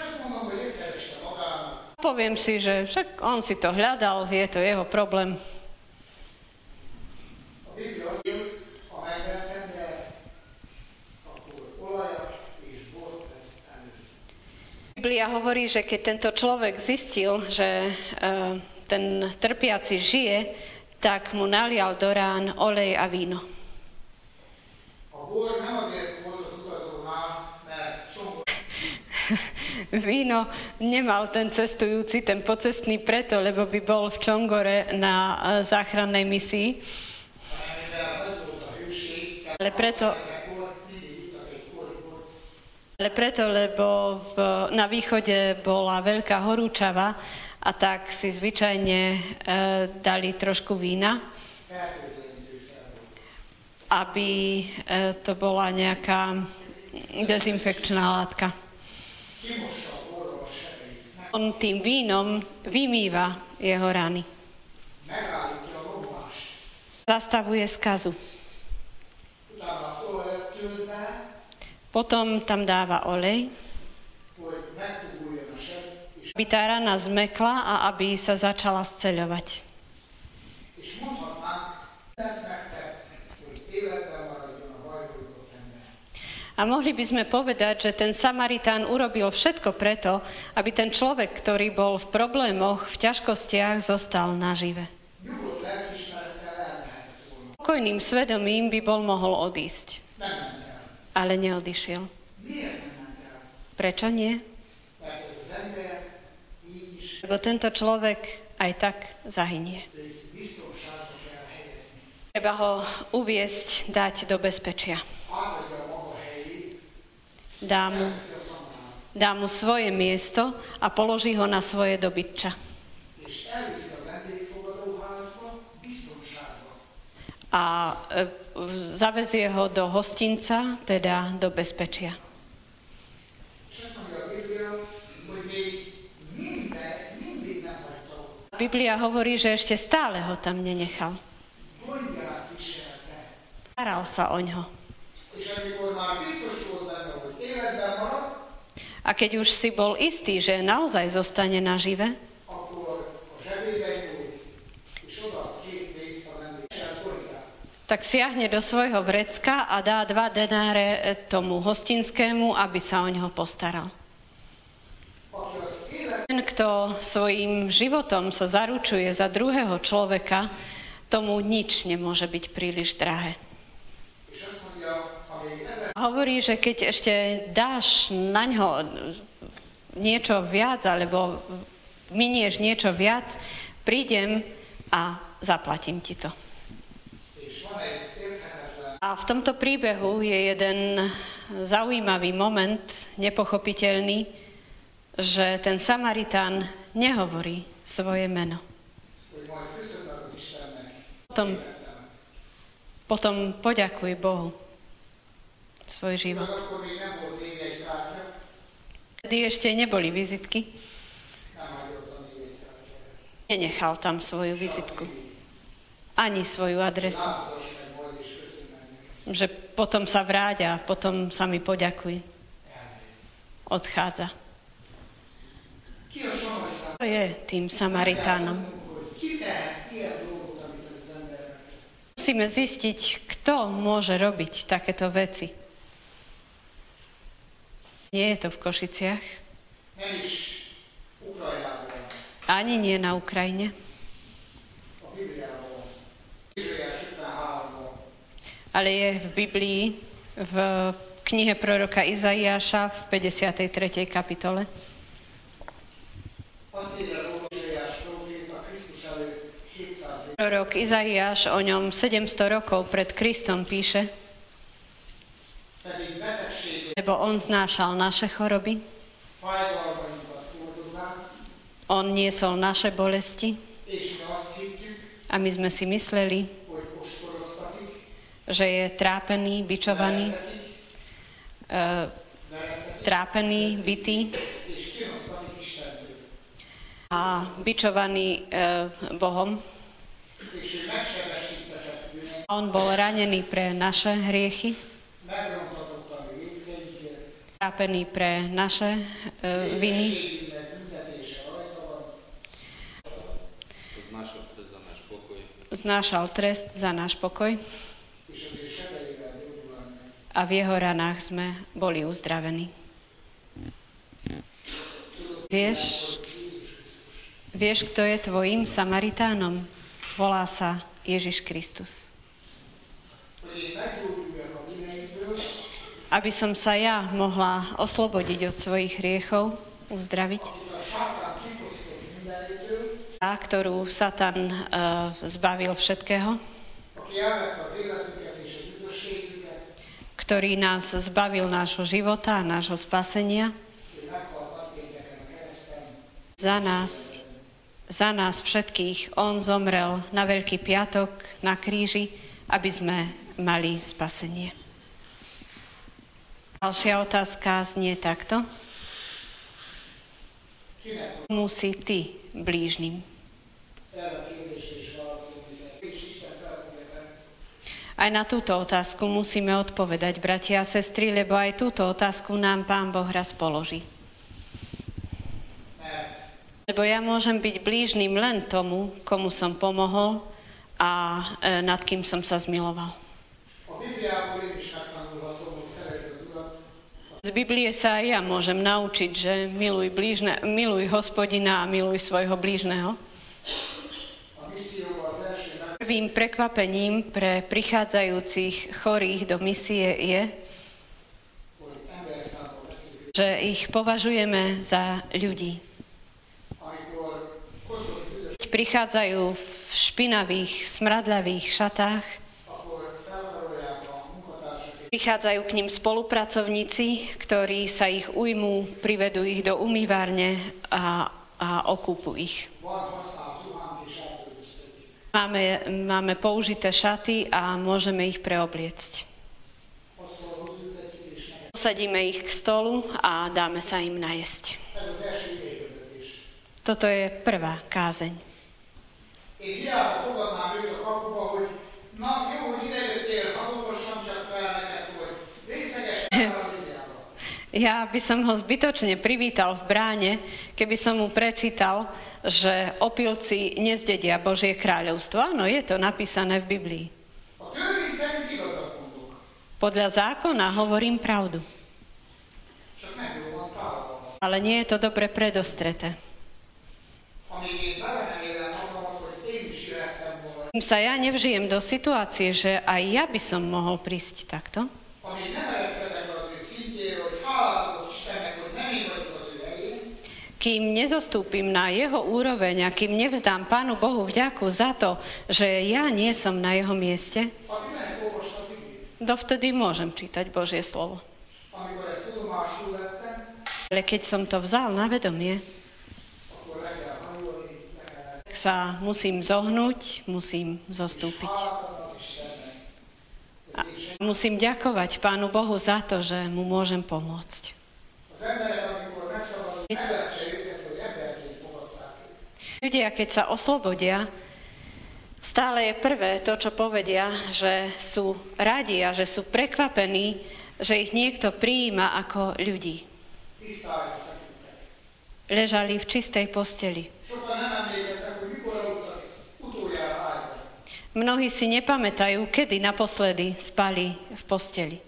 A: Poviem si, že však on si to hľadal, je to jeho problém. Biblia hovorí, že keď tento človek zistil, že uh, ten trpiaci žije, tak mu nalial do rán olej a víno. Víno nemal ten cestujúci, ten pocestný preto, lebo by bol v Čongore na uh, záchrannej misii. Ale preto... Ale preto, lebo v, na východe bola veľká horúčava a tak si zvyčajne e, dali trošku vína, aby e, to bola nejaká dezinfekčná látka. On tým vínom vymýva jeho rany. Zastavuje skazu. Potom tam dáva olej, aby tá rana zmekla a aby sa začala sceľovať. A mohli by sme povedať, že ten Samaritán urobil všetko preto, aby ten človek, ktorý bol v problémoch, v ťažkostiach, zostal nažive. Spokojným svedomím by bol mohol odísť. Ale neodišiel. Prečo nie? Lebo tento človek aj tak zahynie. Treba ho uviesť, dať do bezpečia. Dá mu, dá mu svoje miesto a položí ho na svoje dobytča. A e, zavezie ho do hostinca, teda do bezpečia. Biblia hovorí, že ešte stále ho tam nenechal. Staral sa oňho. A keď už si bol istý, že naozaj zostane nažive, tak siahne do svojho vrecka a dá dva denáre tomu hostinskému, aby sa oňho postaral. Ten, kto svojím životom sa zaručuje za druhého človeka, tomu nič nemôže byť príliš drahé. Hovorí, že keď ešte dáš na ňo niečo viac, alebo minieš niečo viac, prídem a zaplatím ti to. A v tomto príbehu je jeden zaujímavý moment, nepochopiteľný, že ten Samaritán nehovorí svoje meno. Potom, potom poďakuj Bohu svoj život. Kedy ešte neboli vizitky, nenechal tam svoju vizitku, ani svoju adresu. Že potom sa vráť a potom sa mi poďakuj. Odchádza. To je tým Samaritánom. Musíme zistiť, kto môže robiť takéto veci. Nie je to v Košiciach. Ani nie na Ukrajine. Ale je v Biblii, v knihe proroka Izaiáša v päťdesiatej tretej kapitole. Prorok Izaiáš o ňom sedemsto rokov pred Kristom píše, lebo on znášal naše choroby, on niesol naše bolesti a my sme si mysleli, že je trápený, bičovaný, e, trápený, bitý a bičovaný e, Bohom. On bol ranený pre naše hriechy, trápený pre naše e, viny, znášal trest za náš pokoj a v jeho ranách sme boli uzdravení. Vieš, vieš, kto je tvojím Samaritánom? Volá sa Ježiš Kristus. Aby som sa ja mohla oslobodiť od svojich hriechov, uzdraviť, a ktorú Satan uh, zbavil všetkého, ktorý nás zbavil nášho života a nášho spasenia, za nás, za nás všetkých. On zomrel na Veľký piatok na kríži, aby sme mali spasenie. Ďalšia otázka znie takto. Komu si ty blížnym? Aj na túto otázku musíme odpovedať, bratia a sestry, lebo aj túto otázku nám Pán Boh raz položí. Lebo ja môžem byť blížnym len tomu, komu som pomohol a e, nad kým som sa zmiloval. Z Biblie sa aj ja môžem naučiť, že miluj, blížne, miluj Hospodina a miluj svojho blížneho. Prvým prekvapením pre prichádzajúcich chorých do misie je, že ich považujeme za ľudí. Keď prichádzajú v špinavých, smradľavých šatách, prichádzajú k ním spolupracovníci, ktorí sa ich ujmú, privedú ich do umývárne a, a okúpu ich. Máme, máme použité šaty a môžeme ich preobliecť. Posadíme ich k stolu a dáme sa im najesť. Toto je prvá kázeň. Ja by som ho zbytočne privítal v bráne, keby som mu prečítal, že opilci nezdedia Božie kráľovstvo. Áno, je to napísané v Biblii. Podľa zákona hovorím pravdu. Ale nie je to dobre predostreté. Kým sa ja nevžijem do situácie, že aj ja by som mohol prísť takto, kým nezostúpim na jeho úroveň a kým nevzdám Pánu Bohu vďaku za to, že ja nie som na jeho mieste, dovtedy môžem čítať Božie slovo. Ale keď som to vzal na vedomie, tak sa musím zohnúť, musím zostúpiť. A musím ďakovať Pánu Bohu za to, že mu môžem pomôcť. Ľudia, keď sa oslobodia, stále je prvé to, čo povedia, že sú radi a že sú prekvapení, že ich niekto prijíma ako ľudí. Ležali v čistej posteli. Mnohí si nepamätajú, kedy naposledy spali v posteli.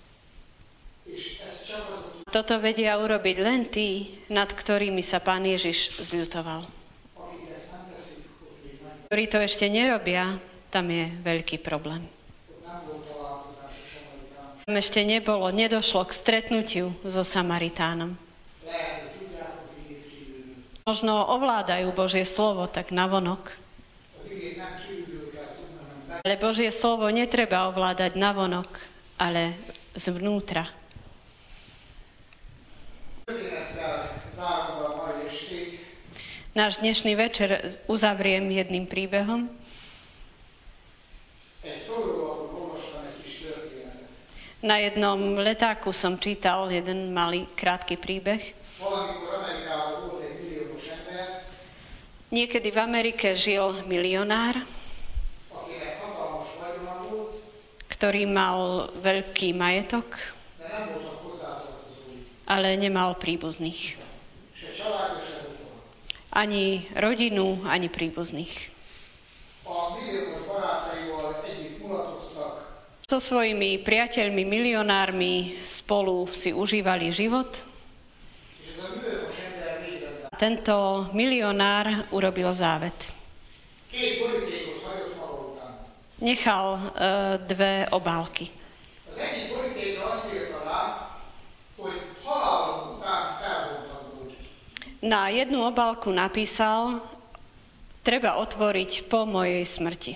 A: Toto vedia urobiť len tí, nad ktorými sa Pán Ježiš zľutoval. Ktorí to ešte nerobia, tam je veľký problém. Tam ešte nebolo, nedošlo k stretnutiu so Samaritánom. Možno ovládajú Božie slovo tak navonok. Ale Božie slovo netreba ovládať navonok, ale zvnútra. Náš dnešný večer uzavriem jedným príbehom. Na jednom letáku som čítal jeden malý, krátky príbeh. Niekedy v Amerike žil milionár, ktorý mal veľký majetok, ale nemal príbuzných. Ani rodinu, ani príbuzných. So svojimi priateľmi, milionármi spolu si užívali život. A tento milionár urobil závet. Nechal uh, dve obálky. Na jednu obálku napísal, treba otvoriť po mojej smrti.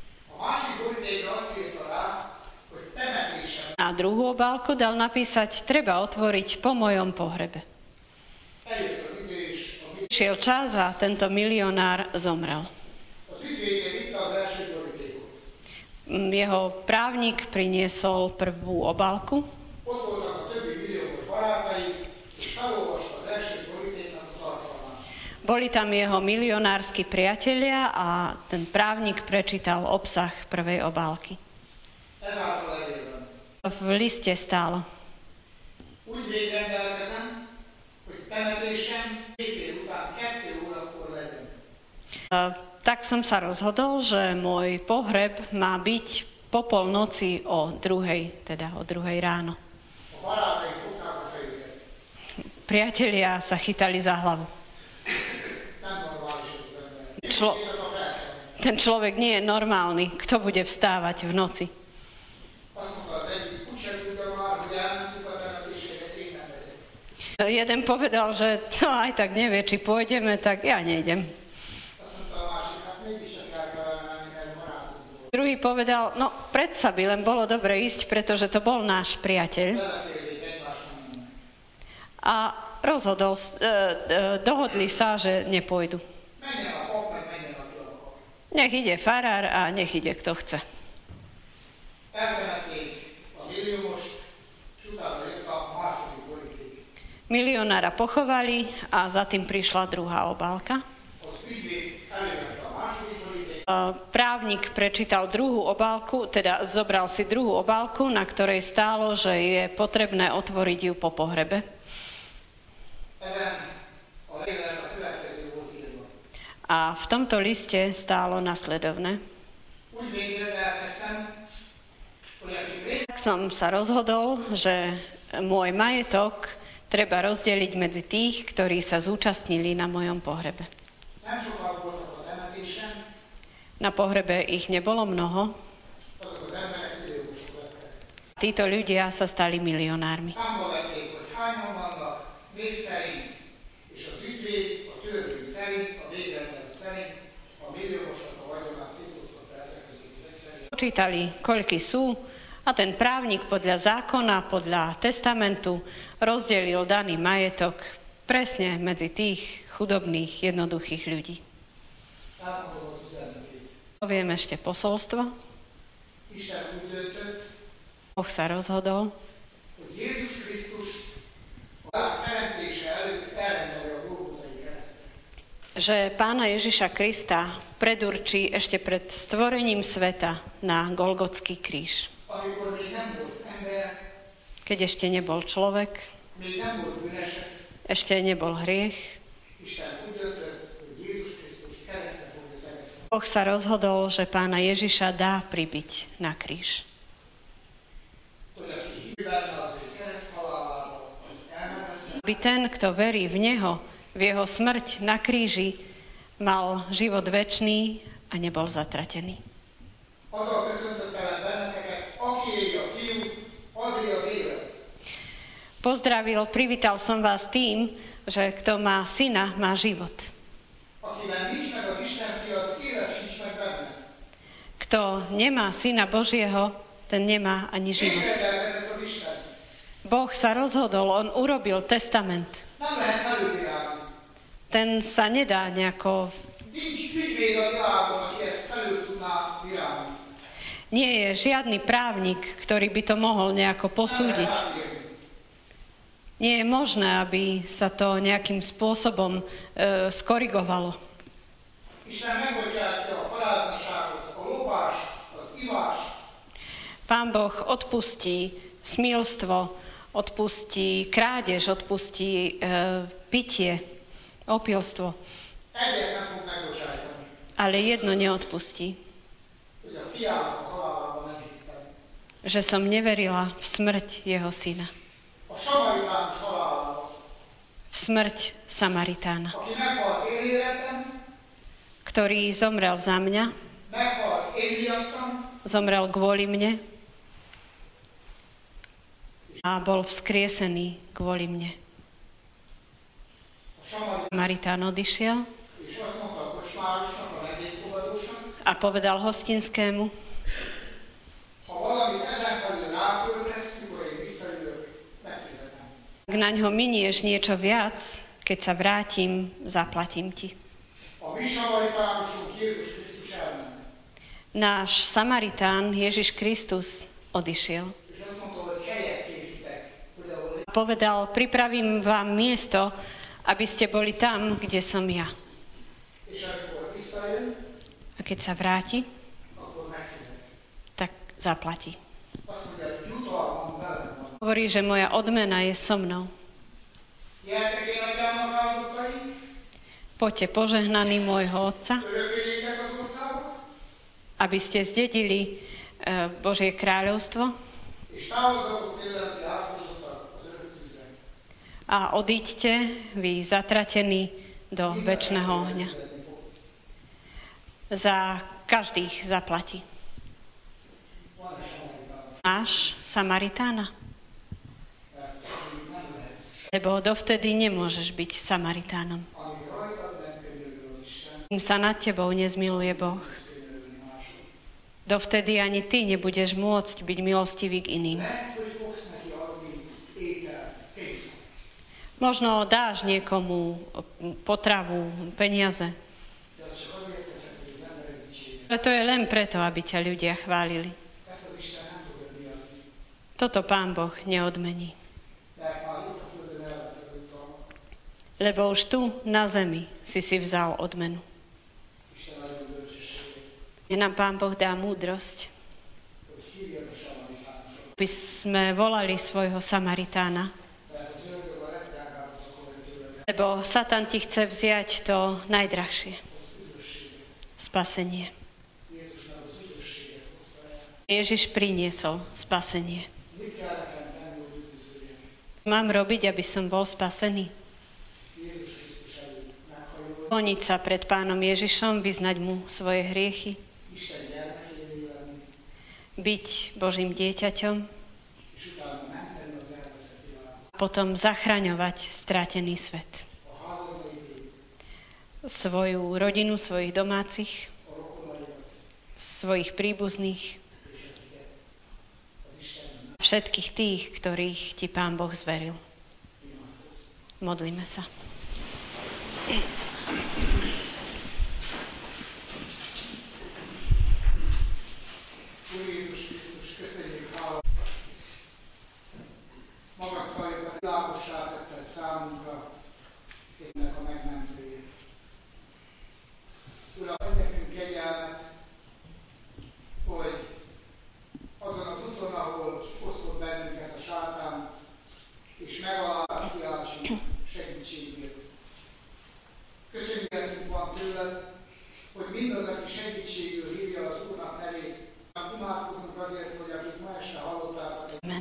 A: A druhú obálku dal napísať, treba otvoriť po mojom pohrebe. Šiel čas a tento milionár zomrel. Jeho právnik priniesol prvú obálku. Boli tam jeho milionársky priatelia a ten právnik prečítal obsah prvej obálky. V liste stálo: Tak som sa rozhodol, že môj pohreb má byť po polnoci o druhej, teda o druhej ráno. priatelia sa chytali za hlavu. Člo- ten človek nie je normálny. Kto bude vstávať v noci? Jeden povedal, že no, aj tak nevie, či pôjdeme, tak ja nejdem. Druhý povedal, no predsa by len bolo dobre ísť, pretože to bol náš priateľ. A rozhodol, e, e, dohodli sa, že nepôjdu. Nech ide farár a nech ide kto chce. Milionára pochovali a za tým prišla druhá obálka. Právnik prečítal druhú obálku, teda zobral si druhú obálku, na ktorej stálo, že je potrebné otvoriť ju po pohrebe. A v tomto liste stálo nasledovné. Tak som sa rozhodol, že môj majetok treba rozdeliť medzi tých, ktorí sa zúčastnili na mojom pohrebe. Na pohrebe ich nebolo mnoho. Títo ľudia sa stali milionármi. Počítali, koľky sú, a ten právnik podľa zákona, podľa testamentu rozdelil daný majetok presne medzi tých chudobných, jednoduchých ľudí. Poviem ešte posolstvo. Boh sa rozhodol, že Pána Ježiša Krista predurčí ešte pred stvorením sveta na Golgotský kríž. Keď ešte nebol človek, ešte nebol hriech, Boh sa rozhodol, že Pána Ježiša dá pribiť na kríž. Aby ten, kto verí v Neho, v Jeho smrť na kríži, mal život večný a nebol zatratený. Pozdravil, privítal som vás tým, že kto má syna, má život. Kto nemá syna Božieho, ten nemá ani život. Boh sa rozhodol, on urobil testament. Ten sa nedá nejako... Nie je žiadny právnik, ktorý by to mohol nejako posúdiť. Nie je možné, aby sa to nejakým spôsobom e, skorigovalo. Pán Boh odpustí smilstvo, odpustí krádež, odpustí e, pitie, opilstvo. Ale jedno neodpustí. Že som neverila v smrť jeho syna. V smrť Samaritána, ktorý zomrel za mňa, zomrel kvôli mne a bol vzkriesený kvôli mne. Samaritán odišiel a povedal hostinskému: ak na ňo minieš niečo viac, keď sa vrátim, zaplatím ti. Náš Samaritán, Ježiš Kristus, odišiel. Povedal, pripravím vám miesto, aby ste boli tam, kde som ja. A keď sa vráti, tak zaplatí. Hovorí, že moja odmena je so mnou. Poďte požehnaní môjho Otca, aby ste zdedili uh, Božie kráľovstvo a odíďte, vy zatratení, do večného ohňa. Za každých zaplatí. Máš Samaritána? Lebo dovtedy nemôžeš byť Samaritánom. Kým sa nad tebou nezmiluje Boh, dovtedy ani ty nebudeš môcť byť milostivý k iným. Možno dáš niekomu potravu, peniaze. Ale to je len preto, aby ťa ľudia chválili. Toto Pán Boh neodmení. Lebo už tu na zemi si si vzal odmenu. Nech nám Pán Boh dá múdrosť, aby sme volali svojho Samaritána. Lebo Satan ti chce vziať to najdrahšie. Spasenie. Ježiš priniesol spasenie. Mám robiť, aby som bol spasený? Kloniť sa pred Pánom Ježišom, vyznať mu svoje hriechy, byť Božím dieťaťom, potom zachraňovať strátený svet. Svoju rodinu, svojich domácich, svojich príbuzných, všetkých tých, ktorých ti Pán Boh zveril. Modlíme sa.
B: Magasztaljuk a világossá tetted számunkra, ennek a megmentőjét. Uram, adj nekünk kegyelmet, hogy azon az úton, ahol osztott bennünket a sátán, és megalázási segítségét. Köszönjük van tőled, hogy mindaz, aki segítségül hívja az Úrnak nevét, imádkozunk azért, hogy akik ma este hallották.
A: Amen.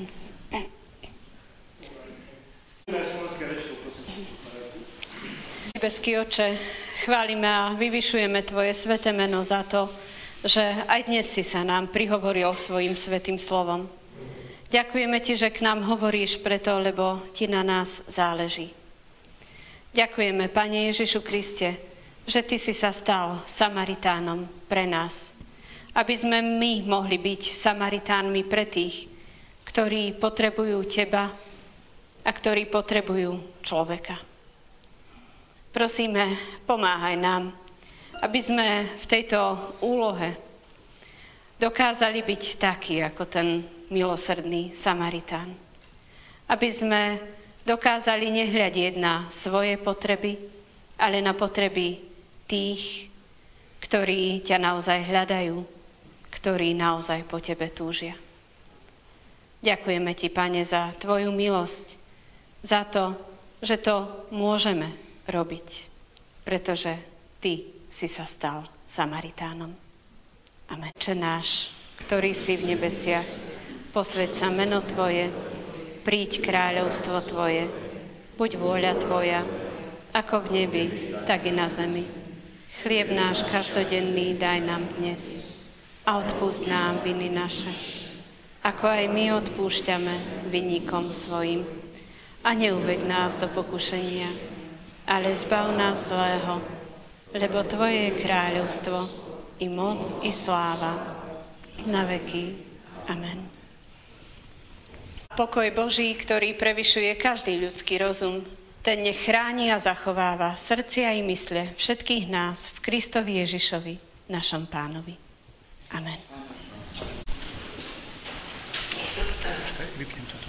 A: Nebeský Oče, chválime a vyvyšujeme Tvoje sväté meno za to, že aj dnes si sa nám prihovoril svojim svätým slovom. Ďakujeme Ti, že k nám hovoríš preto, lebo Ti na nás záleží. Ďakujeme, Pane Ježišu Kriste, že Ty si sa stal Samaritánom pre nás, aby sme my mohli byť Samaritánmi pre tých, ktorí potrebujú Teba a ktorí potrebujú človeka. Prosíme, pomáhaj nám, aby sme v tejto úlohe dokázali byť takí ako ten milosrdný Samaritán. Aby sme dokázali nehľadieť na svoje potreby, ale na potreby tých, ktorí ťa naozaj hľadajú, ktorí naozaj po Tebe túžia. Ďakujeme Ti, Pane, za Tvoju milosť, za to, že to môžeme robiť, pretože Ty si sa stal Samaritánom. Amen. Oče náš, ktorý si v nebesiach, posväť sa meno Tvoje, príď kráľovstvo Tvoje, buď vôľa Tvoja, ako v nebi, tak i na zemi. Chlieb náš každodenný daj nám dnes a odpusť nám viny naše, ako aj my odpúšťame vinníkom svojim. A neuveď nás do pokušenia, ale zbav nás zlého, lebo Tvoje je kráľovstvo, i moc, i sláva, na veky. Amen. Pokoj Boží, ktorý prevyšuje každý ľudský rozum, ten nech chráni a zachováva srdcia i mysle všetkých nás v Kristovi Ježišovi, našom Pánovi. Amen. Amen.